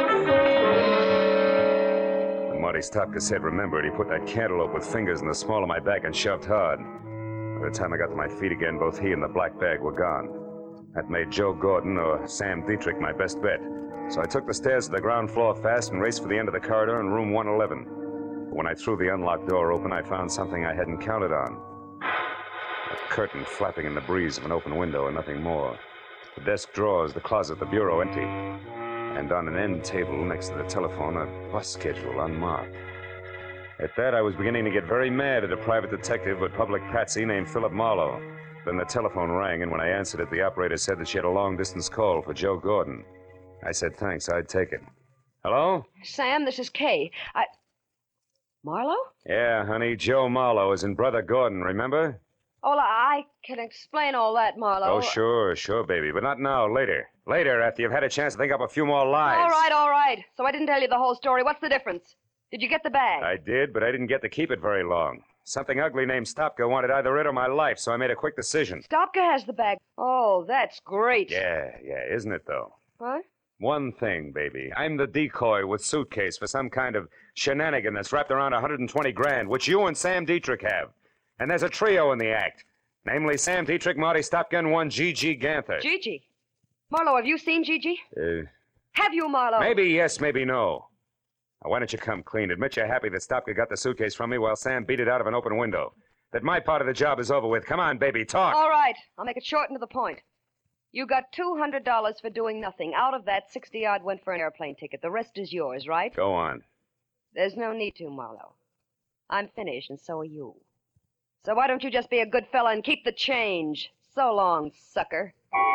When Marty Stopka said remember it, he put that cantaloupe with fingers in the small of my back and shoved hard. By the time I got to my feet again, both he and the black bag were gone. That made Joe Gordon or Sam Dietrich my best bet. So I took the stairs to the ground floor fast and raced for the end of the corridor in room 111. But when I threw the unlocked door open, I found something I hadn't counted on. A curtain flapping in the breeze of an open window and nothing more. The desk drawers, the closet, the bureau empty. And on an end table next to the telephone, a bus schedule unmarked. At that, I was beginning to get very mad at a private detective with public patsy named Philip Marlowe. Then the telephone rang, and when I answered it, the operator said that she had a long-distance call for Joe Gordon. I said thanks, I'd take it. Hello? Sam, this is Kay. Marlowe? Yeah, honey, Joe Marlowe is in Brother Gordon, remember? Oh, I can explain all that, Marlowe. Oh, sure, baby, but not now, later. Later, after you've had a chance to think up a few more lies. All right. So I didn't tell you the whole story. What's the difference? Did you get the bag? I did, but I didn't get to keep it very long. Something ugly named Stopka wanted either it or my life, so I made a quick decision. Stopka has the bag. Oh, that's great. Yeah, isn't it, though? What? One thing, baby. I'm the decoy with suitcase for some kind of shenanigan that's wrapped around 120 grand, which you and Sam Dietrich have. And there's a trio in the act. Namely, Sam Dietrich, Marty Stopka, and one Gigi Ganther. Gigi? Marlowe, have you seen Gigi? Have you, Marlowe? Maybe yes, maybe no. Now, why don't you come clean? Admit you're happy that Stopka got the suitcase from me while Sam beat it out of an open window. That my part of the job is over with. Come on, baby, talk. All right. I'll make it short and to the point. You got $200 for doing nothing. Out of that, 60-odd went for an airplane ticket. The rest is yours, right? Go on. There's no need to, Marlowe. I'm finished, and so are you. So why don't you just be a good fella and keep the change? So long, sucker.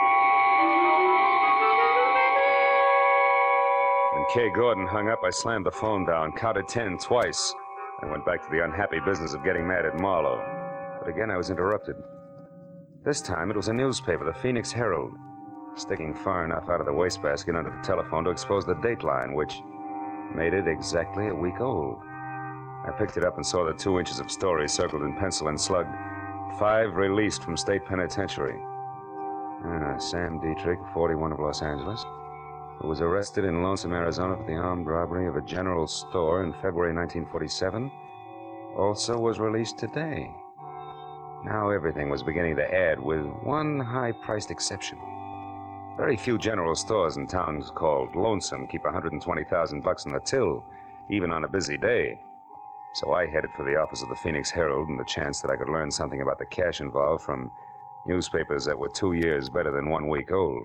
When Kay Gordon hung up, I slammed the phone down, counted 10 twice, and went back to the unhappy business of getting mad at Marlowe. But again, I was interrupted. This time, it was a newspaper, the Phoenix Herald, sticking far enough out of the wastebasket under the telephone to expose the dateline, which made it exactly a week old. I picked it up and saw the 2 inches of story circled in pencil and slugged. 5 released from state penitentiary. Sam Dietrich, 41 of Los Angeles, who was arrested in Lonesome, Arizona for the armed robbery of a general store in February 1947, also was released today. Now everything was beginning to add, with one high-priced exception. Very few general stores in towns called Lonesome keep $120,000 in the till, even on a busy day. So I headed for the office of the Phoenix Herald and the chance that I could learn something about the cash involved from newspapers that were 2 years better than 1 week old.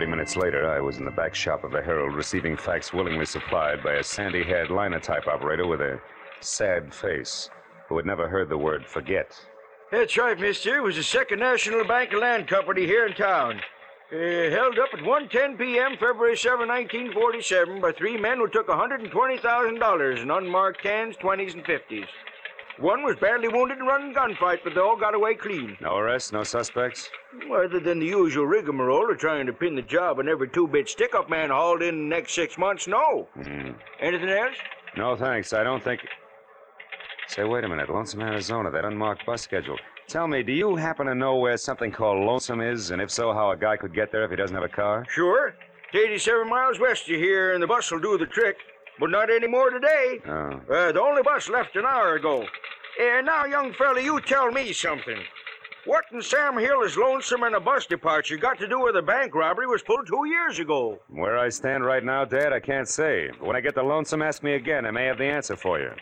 30 minutes later, I was in the back shop of the Herald receiving facts willingly supplied by a sandy-haired linotype operator with a sad face who had never heard the word forget. That's right, mister. It was the Second National Bank and Land Company here in town. Held up at 1:10 p.m., February 7, 1947, by three men who took $120,000 in unmarked 10s, 20s, and 50s. One was badly wounded in a running gunfight, but they all got away clean. No arrests, no suspects? Other than the usual rigmarole of trying to pin the job on every two-bit stick-up man hauled in the next 6 months, no. Anything else? No, thanks. I don't think... Say, wait a minute. Lonesome, Arizona, that unmarked bus schedule. Tell me, do you happen to know where something called Lonesome is? And if so, how a guy could get there if he doesn't have a car? Sure. It's 87 miles west of here, and the bus will do the trick. But not anymore today. Oh. The only bus left an hour ago. Now, young fella, you tell me something. What in Sam Hill is Lonesome and a bus departure got to do with a bank robbery was pulled 2 years ago? Where I stand right now, Dad, I can't say. But when I get to Lonesome, ask me again. I may have the answer for you.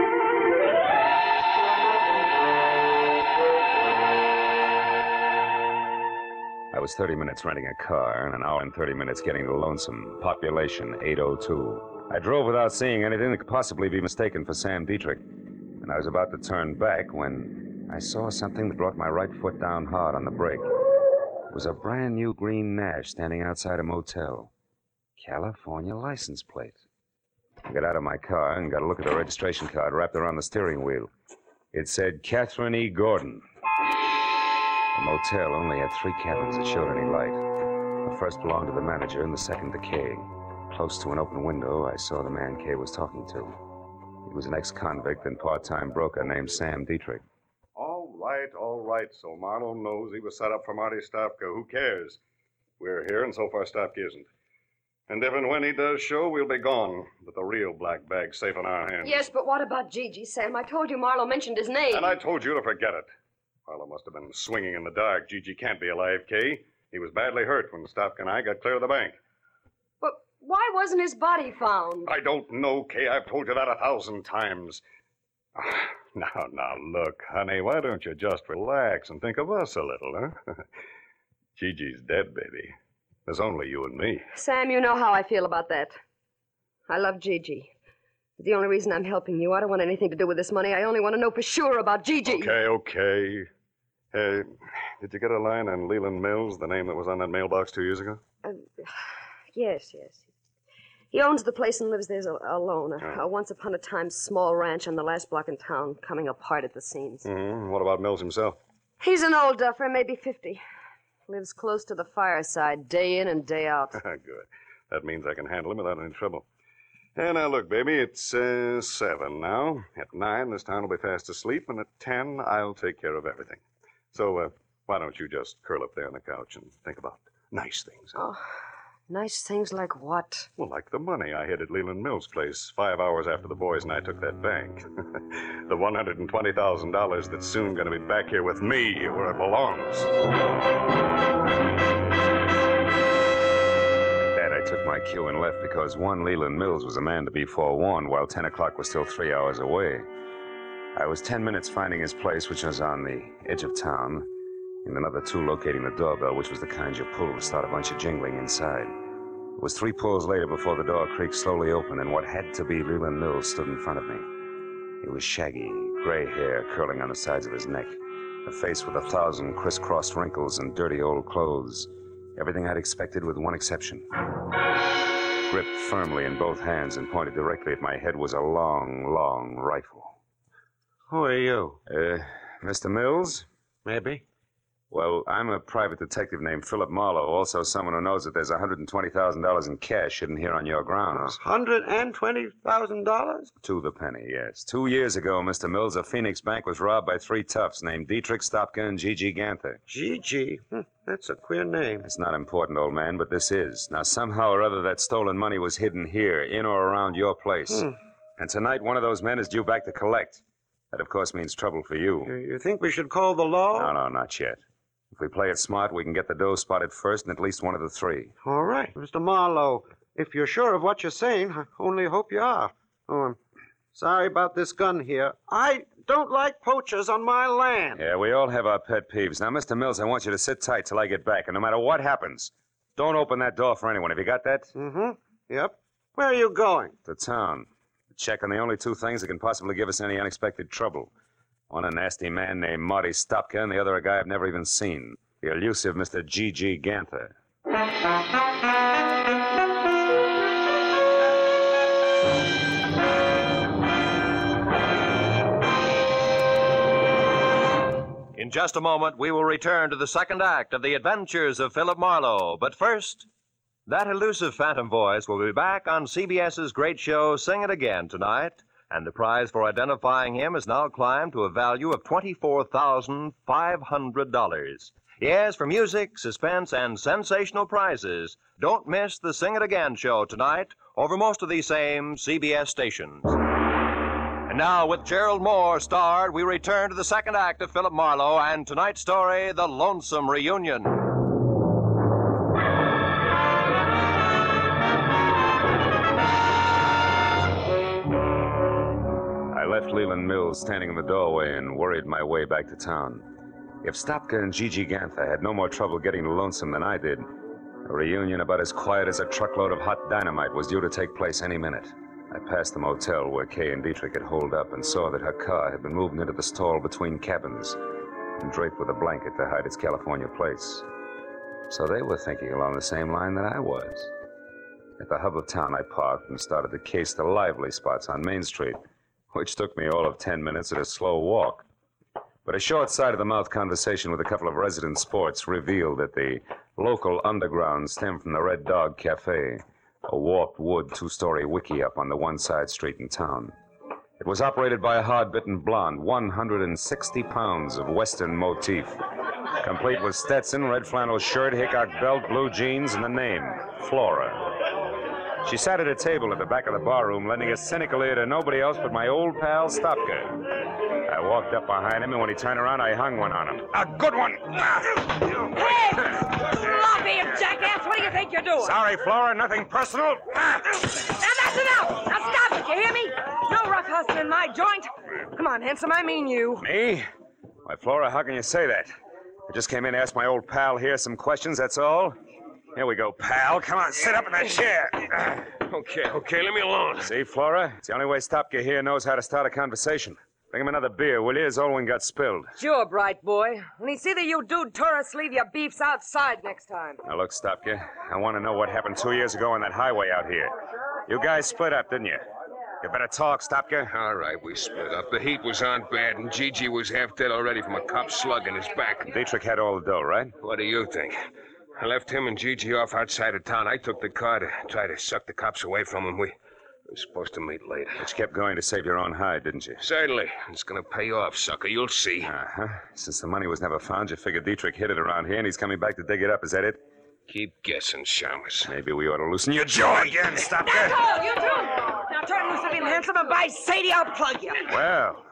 I was 30 minutes renting a car and an hour and 30 minutes getting to Lonesome. Population 802. I drove without seeing anything that could possibly be mistaken for Sam Dietrich. And I was about to turn back when I saw something that brought my right foot down hard on the brake. It was a brand new green Nash standing outside a motel. California license plate. I got out of my car and got a look at the registration card wrapped around the steering wheel. It said Catherine E. Gordon. The motel only had 3 cabins that showed any light. The first belonged to the manager and the second to Kay. Close to an open window, I saw the man Kay was talking to. He was an ex-convict and part-time broker named Sam Dietrich. All right. So Marlowe knows he was set up for Marty Stopka. Who cares? We're here, and so far Stopka isn't. And if and when he does show, we'll be gone. But the real black bag's safe in our hands. Yes, but what about Gigi, Sam? I told you Marlowe mentioned his name. And I told you to forget it. Marlowe must have been swinging in the dark. Gigi can't be alive, Kay. He was badly hurt when Stopka and I got clear of the bank. But why wasn't his body found? I don't know, Kay. I've told you that 1,000 times. Now, look, honey, why don't you just relax and think of us a little, huh? Gigi's dead, baby. There's only you and me. Sam, you know how I feel about that. I love Gigi. The only reason I'm helping you, I don't want anything to do with this money. I only want to know for sure about Gigi. Okay. Did you get a line on Leland Mills, the name that was on that mailbox 2 years ago? Yes. He owns the place and lives there alone. A once-upon-a-time small ranch on the last block in town, coming apart at the seams. What about Mills himself? He's an old duffer, maybe 50. Lives close to the fireside, day in and day out. Good. That means I can handle him without any trouble. And now, look, baby, it's 7 now. At 9, this town will be fast asleep, and at 10, I'll take care of everything. So, why don't you just curl up there on the couch and think about nice things? Huh? Oh, nice things like what? Well, like the money I hid at Leland Mills' place 5 hours after the boys and I took that bank. The $120,000 that's soon going to be back here with me where it belongs. Dad, I took my cue and left because one Leland Mills was a man to be forewarned while 10 o'clock was still 3 hours away. I was 10 minutes finding his place, which was on the edge of town, and another 2 locating the doorbell, which was the kind you pull to start a bunch of jingling inside. It was 3 pulls later before the door creaked slowly open, and what had to be Leland Mills stood in front of me. He was shaggy, gray hair curling on the sides of his neck, a face with 1,000 crisscrossed wrinkles and dirty old clothes. Everything I'd expected with one exception. Gripped firmly in both hands and pointed directly at my head was a long rifle. Who are you? Mr. Mills? Maybe. Well, I'm a private detective named Philip Marlowe, also someone who knows that there's $120,000 in cash hidden here on your grounds. $120,000? To the penny, yes. 2 years ago, Mr. Mills, a Phoenix bank was robbed by 3 toughs named Dietrich, Stopka, and Gigi Ganther. Gigi? That's a queer name. It's not important, old man, but this is. Now, somehow or other, that stolen money was hidden here, in or around your place. And tonight, one of those men is due back to collect. That, of course, means trouble for you. You think we should call the law? No, not yet. If we play it smart, we can get the dough spotted first in at least one of the 3. All right, Mr. Marlowe. If you're sure of what you're saying, I only hope you are. Oh, I'm sorry about this gun here. I don't like poachers on my land. Yeah, we all have our pet peeves. Now, Mr. Mills, I want you to sit tight till I get back, and no matter what happens, Don't open that door for anyone. Have you got that? Mm-hmm. Yep. Where are you going? To town. To check on the only two things that can possibly give us any unexpected trouble. One, a nasty man named Marty Stopka, and the other, a guy I've never even seen. The elusive Mr. G.G. Ganther. In just a moment, we will return to the second act of The Adventures of Philip Marlowe. But first, that elusive phantom voice will be back on CBS's great show, Sing It Again, tonight, and the prize for identifying him has now climbed to a value of $24,500. Yes, for music, suspense, and sensational prizes. Don't miss the Sing It Again show tonight over most of these same CBS stations. And now, with Gerald Moore starred, we return to the second act of Philip Marlowe and tonight's story, The Lonesome Reunion. I left Leland Mills standing in the doorway and worried my way back to town. If Stopka and G.G. Ganther had no more trouble getting to Lonesome than I did, a reunion about as quiet as a truckload of hot dynamite was due to take place any minute. I passed the motel where Kay and Dietrich had holed up and saw that her car had been moved into the stall between cabins and draped with a blanket to hide its California plates. So they were thinking along the same line that I was. At the hub of town, I parked and started to case the lively spots on Main Street, which took me all of 10 minutes at a slow walk. But a short side-of-the-mouth conversation with a couple of resident sports revealed that the local underground stemmed from the Red Dog Cafe, a warped wood two-story wiki-up on the one side street in town. It was operated by a hard-bitten blonde, 160 pounds of Western motif, complete with Stetson, red flannel shirt, Hickok belt, blue jeans, and the name, Flora. She sat at a table at the back of the barroom, lending a cynical ear to nobody else but my old pal Stopka. I walked up behind him, and when he turned around, I hung one on him. A good one! Hey! Sloppy, you jackass! What do you think you're doing? Sorry, Flora, nothing personal. Now that's enough! Now stop it, you hear me? No rough hustling in my joint. Come on, handsome, I mean you. Me? Why, Flora, how can you say that? I just came in to ask my old pal here some questions, that's all. Here we go, pal. Come on, sit up in that chair. Okay, let me alone. See, Flora? It's the only way Stopka here knows how to start a conversation. Bring him another beer, will you? His old one got spilled. Sure, bright boy. When you see that you dude tourists leave your beefs outside next time. Now, look, Stopka, I want to know what happened 2 years ago on that highway out here. You guys split up, didn't you? You better talk, Stopka. All right, we split up. The heat was on bad, and Gigi was half dead already from a cop slug in his back. Dietrich had all the dough, right? What do you think? I left him and Gigi off outside of town. I took the car to try to suck the cops away from him. We were supposed to meet later. But you kept going to save your own hide, didn't you? Certainly. It's going to pay off, sucker. You'll see. Uh-huh. Since the money was never found, you figured Dietrich hid it around here, and he's coming back to dig it up. Is that it? Keep guessing, Chalmers. Maybe we ought to loosen your jaw again, Stopka. That's all, you two! Now turn loose of him, handsome, and by Sadie, I'll plug you. Well,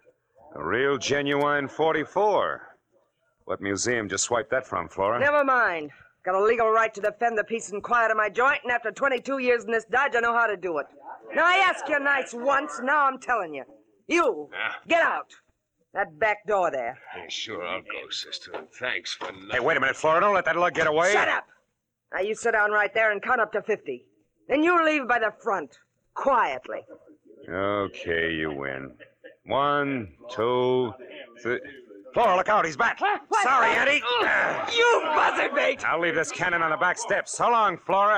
a real genuine 44. What museum just swiped that from, Flora? Never mind. Got a legal right to defend the peace and quiet of my joint, and after 22 years in this dodge, I know how to do it. Now, I asked you nice once, now I'm telling you. You, get out. That back door there. Yeah, sure, I'll go, sister. And thanks for nothing. Hey, wait a minute, Flora. Don't let that lug get away. Shut up. Now, you sit down right there and count up to 50. Then you leave by the front, quietly. Okay, you win. 1, 2, 3... Flora, look out, he's back. What? Sorry, Eddie. You buzzard mate! I'll leave this cannon on the back steps. So long, Flora.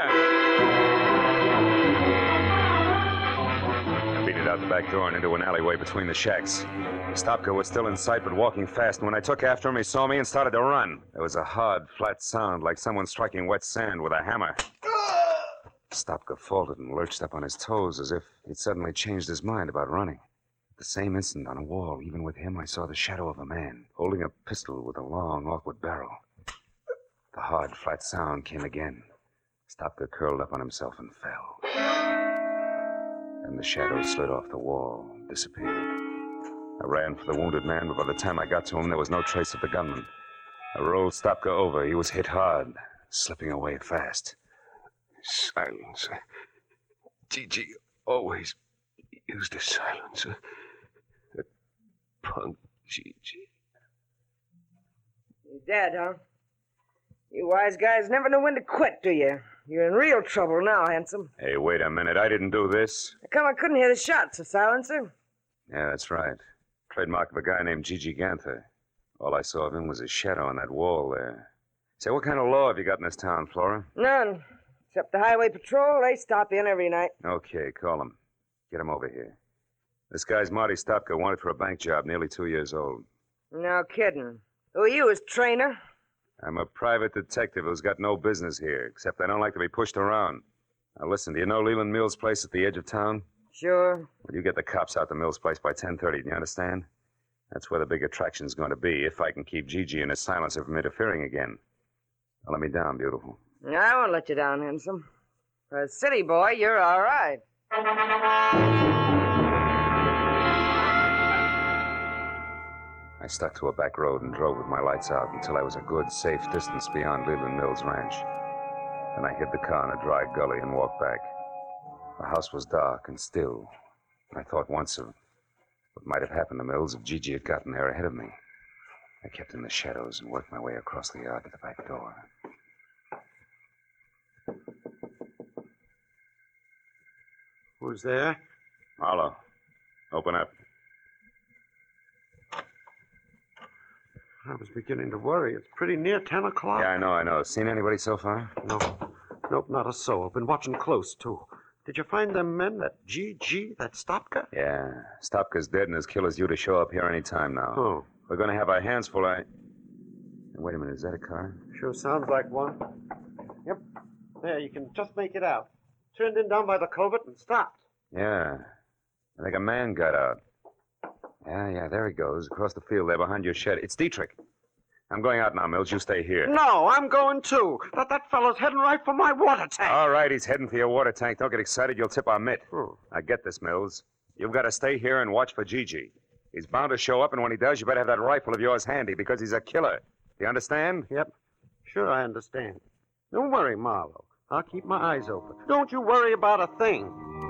I beat it out the back door and into an alleyway between the shacks. Stopka was still in sight, but walking fast, and when I took after him, he saw me and started to run. There was a hard, flat sound, like someone striking wet sand with a hammer. Stopka faltered and lurched up on his toes as if he'd suddenly changed his mind about running. At the same instant, on a wall, even with him, I saw the shadow of a man, holding a pistol with a long, awkward barrel. The hard, flat sound came again. Stopka curled up on himself and fell. And the shadow slid off the wall, disappeared. I ran for the wounded man, but by the time I got to him, there was no trace of the gunman. I rolled Stopka over. He was hit hard, slipping away fast. Silencer. Gigi always used a silencer. That punk Gigi. He's dead, huh? You wise guys never know when to quit, do you? You're in real trouble now, Handsome. Hey, wait a minute. I didn't do this. How come I couldn't hear the shots, a silencer? Yeah, that's right. Trademark of a guy named Gigi Ganther. All I saw of him was his shadow on that wall there. Say, what kind of law have you got in this town, Flora? None. Except the highway patrol, they stop in every night. Okay, call him. Get him over here. This guy's Marty Stopka, wanted for a bank job, nearly 2 years old. No kidding. Who are you, his trainer? I'm a private detective who's got no business here, except I don't like to be pushed around. Now, listen, do you know Leland Mills' place at the edge of town? Sure. Well, you get the cops out to Mills' place by 10:30, do you understand? That's where the big attraction's going to be, if I can keep Gigi and his silencer from interfering again. Now, let me down, beautiful. I won't let you down, Handsome. For a city boy, you're all right. I stuck to a back road and drove with my lights out until I was a good, safe distance beyond Leland Mills Ranch. Then I hid the car in a dry gully and walked back. The house was dark and still. I thought once of what might have happened to Mills if Gigi had gotten there ahead of me. I kept in the shadows and worked my way across the yard to the back door. Who's there? Marlowe, open up. I was beginning to worry. It's pretty near 10 o'clock. Yeah, I know. Seen anybody so far? No. Nope, not a soul. Been watching close, too. Did you find them men, that G, that Stopka? Yeah. Stopka's dead and his killer's due to show up here any time now. Oh. We're going to have our hands full. Wait a minute, is that a car? Sure sounds like one. Yep. There, you can just make it out. Turned in down by the culvert and stopped. Yeah. I think a man got out. Yeah, there he goes, across the field there behind your shed. It's Dietrich. I'm going out now, Mills. You stay here. No, I'm going too. That fellow's heading right for my water tank. All right, he's heading for your water tank. Don't get excited. You'll tip our mitt. Oh. Now, get this, Mills. You've got to stay here and watch for Gigi. He's bound to show up, and when he does, you better have that rifle of yours handy, because he's a killer. Do you understand? Yep. Sure, I understand. Don't worry, Marlowe. I'll keep my eyes open. Don't you worry about a thing.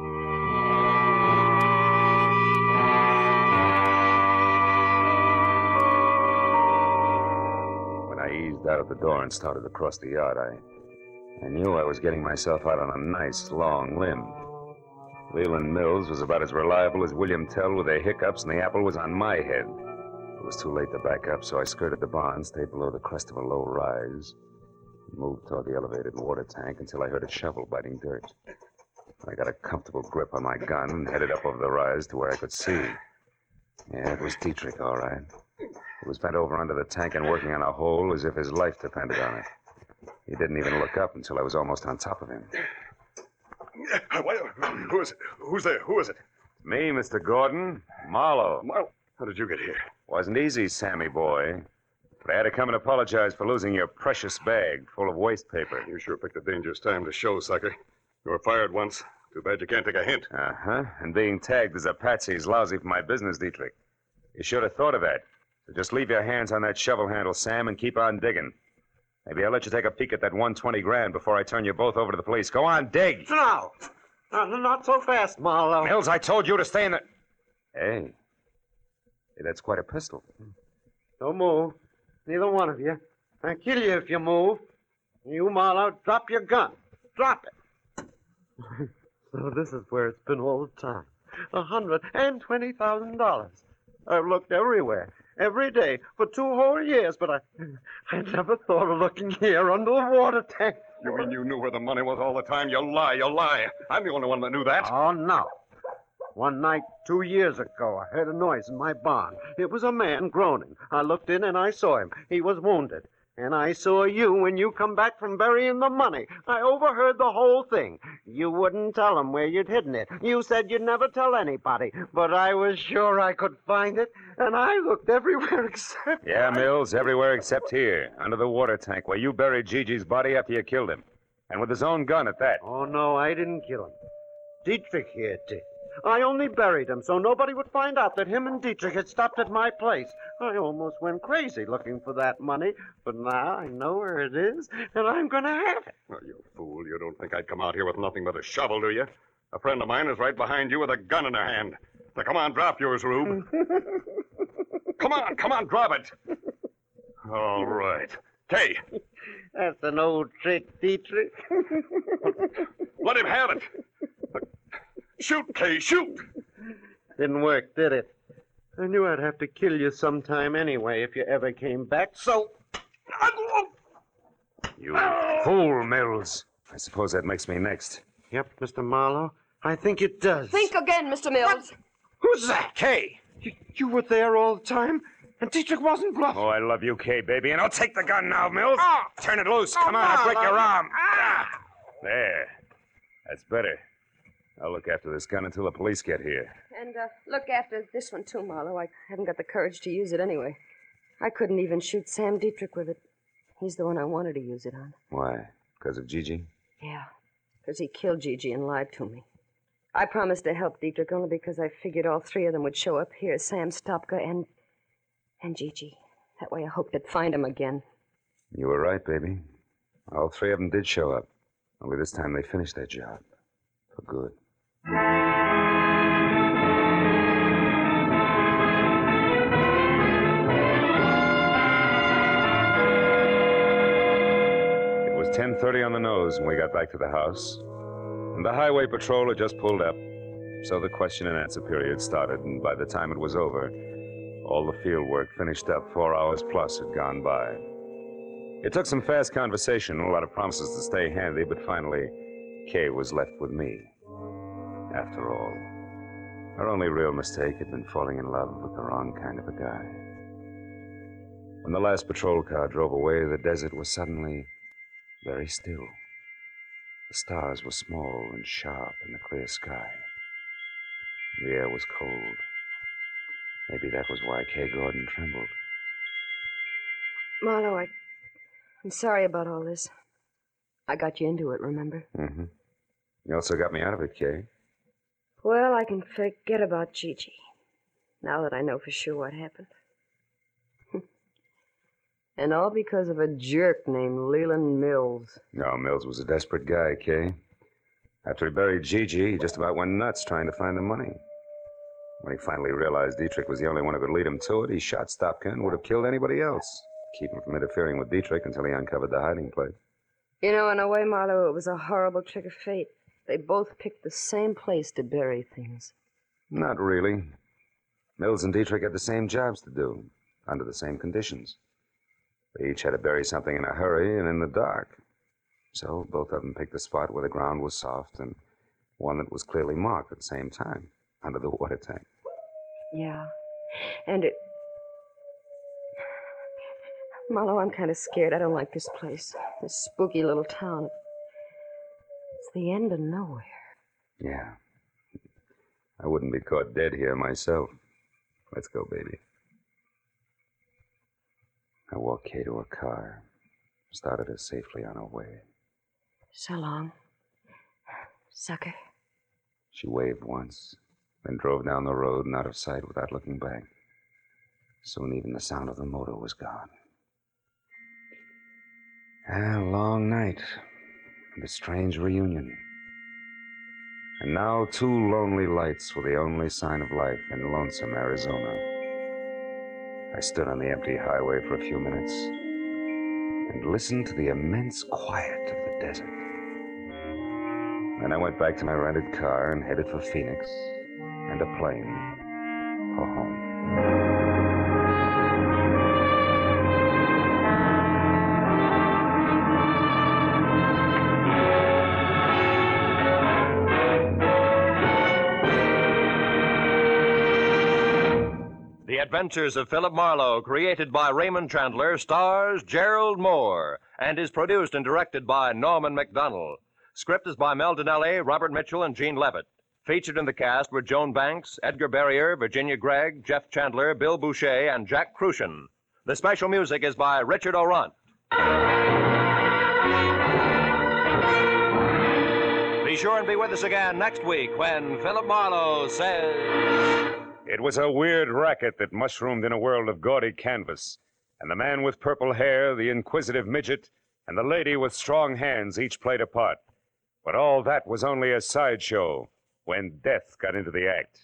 I eased out of the door and started across the yard. I knew I was getting myself out on a nice, long limb. Leland Mills was about as reliable as William Tell with their hiccups, and the apple was on my head. It was too late to back up, so I skirted the barn, stayed below the crest of a low rise, and moved toward the elevated water tank until I heard a shovel biting dirt. I got a comfortable grip on my gun and headed up over the rise to where I could see. Yeah, it was Dietrich, all right. He was bent over under the tank and working on a hole as if his life depended on it. He didn't even look up until I was almost on top of him. Who is it? Who's there? Who is it? Me, Mr. Gordon. Marlowe. Marlowe? How did you get here? Wasn't easy, Sammy boy. But I had to come and apologize for losing your precious bag full of waste paper. You sure picked a dangerous time to show, sucker. You were fired once. Too bad you can't take a hint. Uh-huh. And being tagged as a patsy is lousy for my business, Dietrich. You should have thought of that. So just leave your hands on that shovel handle, Sam, and keep on digging. Maybe I'll let you take a peek at that 120 grand before I turn you both over to the police. Go on, dig! No! Not so fast, Marlowe. Mills, I told you to stay in the... Hey, that's quite a pistol. Don't move. Neither one of you. I'll kill you if you move. You, Marlowe, drop your gun. Drop it. So this is where it's been all the time. $120,000. I've looked everywhere, every day, for 2 whole years, but I never thought of looking here under the water tank. You mean you knew where the money was all the time? You lie. I'm the only one that knew that. Oh, no. One night 2 years ago, I heard a noise in my barn. It was a man groaning. I looked in and I saw him. He was wounded. And I saw you when you come back from burying the money. I overheard the whole thing. You wouldn't tell them where you'd hidden it. You said you'd never tell anybody. But I was sure I could find it, and I looked everywhere except... Yeah, Mills, everywhere except here, under the water tank, where you buried Gigi's body after you killed him. And with his own gun at that. Oh, no, I didn't kill him. Dietrich here did. I only buried him so nobody would find out that him and Dietrich had stopped at my place. I almost went crazy looking for that money, but now I know where it is, and I'm going to have it. Oh, you fool. You don't think I'd come out here with nothing but a shovel, do you? A friend of mine is right behind you with a gun in her hand. Now, come on, drop yours, Rube. Come on, drop it. All right. Kay. That's an old trick, Dietrich. Let him have it. Shoot, Kay, shoot. Didn't work, did it? I knew I'd have to kill you sometime anyway if you ever came back, so... You fool, Mills. I suppose that makes me next. Yep, Mr. Marlowe, I think it does. Think again, Mr. Mills. Who's that? Kay. You were there all the time, and Dietrich wasn't bluffing. Oh, I love you, Kay, baby, and I'll take the gun now, Mills. Turn it loose. Come on, I'll break your arm. There. That's better. I'll look after this gun until the police get here. And look after this one, too, Marlowe. I haven't got the courage to use it anyway. I couldn't even shoot Sam Dietrich with it. He's the one I wanted to use it on. Why? Because of Gigi? Yeah, because he killed Gigi and lied to me. I promised to help Dietrich only because I figured all three of them would show up here, Sam, Stopka, and Gigi. That way I hoped to find him again. You were right, baby. All three of them did show up. Only this time they finished their job. For good. It was 10:30 on the nose when we got back to the house. And the highway patrol had just pulled up. So the question and answer period started, and by the time it was over, all the field work finished up. 4 hours plus had gone by. It took some fast conversation, a lot of promises to stay handy, but finally, Kay was left with me. After all, her only real mistake had been falling in love with the wrong kind of a guy. When the last patrol car drove away, the desert was suddenly very still. The stars were small and sharp in the clear sky. The air was cold. Maybe that was why Kay Gordon trembled. Marlowe, I'm sorry about all this. I got you into it, remember? Mm-hmm. You also got me out of it, Kay. Well, I can forget about Gigi, now that I know for sure what happened. And all because of a jerk named Leland Mills. No, Mills was a desperate guy, Kay. After he buried Gigi, he just about went nuts trying to find the money. When he finally realized Dietrich was the only one who could lead him to it, he shot Stopka and would have killed anybody else. Keep him from interfering with Dietrich until he uncovered the hiding place. You know, in a way, Marlowe, it was a horrible trick of fate. They both picked the same place to bury things. Not really. Mills and Dietrich had the same jobs to do, under the same conditions. They each had to bury something in a hurry and in the dark. So both of them picked a spot where the ground was soft and one that was clearly marked at the same time, under the water tank. Yeah. And it... Marlowe, I'm kind of scared. I don't like this place. This spooky little town. It's the end of nowhere. Yeah. I wouldn't be caught dead here myself. Let's go, baby. I walked Kay to her car, started her safely on her way. So long, sucker. She waved once, then drove down the road and out of sight without looking back. Soon even the sound of the motor was gone. A long night, and a strange reunion. And now 2 lonely lights were the only sign of life in lonesome Arizona. I stood on the empty highway for a few minutes and listened to the immense quiet of the desert. Then I went back to my rented car and headed for Phoenix and a plane for home. The Adventures of Philip Marlowe, created by Raymond Chandler, stars Gerald Moore, and is produced and directed by Norman MacDonald. Script is by Mel Donnelly, Robert Mitchell, and Gene Levitt. Featured in the cast were Joan Banks, Edgar Barrier, Virginia Gregg, Jeff Chandler, Bill Boucher, and Jack Crucian. The special music is by Richard Orant. Be sure and be with us again next week when Philip Marlowe says... It was a weird racket that mushroomed in a world of gaudy canvas, and the man with purple hair, the inquisitive midget, and the lady with strong hands each played a part. But all that was only a sideshow when death got into the act.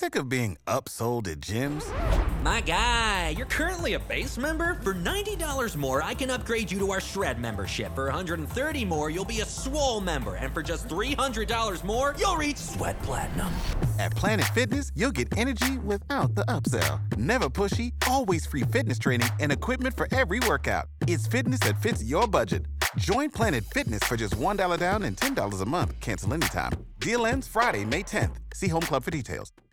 sick of being upsold at gyms? My guy, you're currently a base member? For $90 more, I can upgrade you to our Shred membership. For $130 more, you'll be a Swole member. And for just $300 more, you'll reach Sweat Platinum. At Planet Fitness, you'll get energy without the upsell. Never pushy, always free fitness training and equipment for every workout. It's fitness that fits your budget. Join Planet Fitness for just $1 down and $10 a month. Cancel anytime. Deal ends Friday, May 10th. See Home Club for details.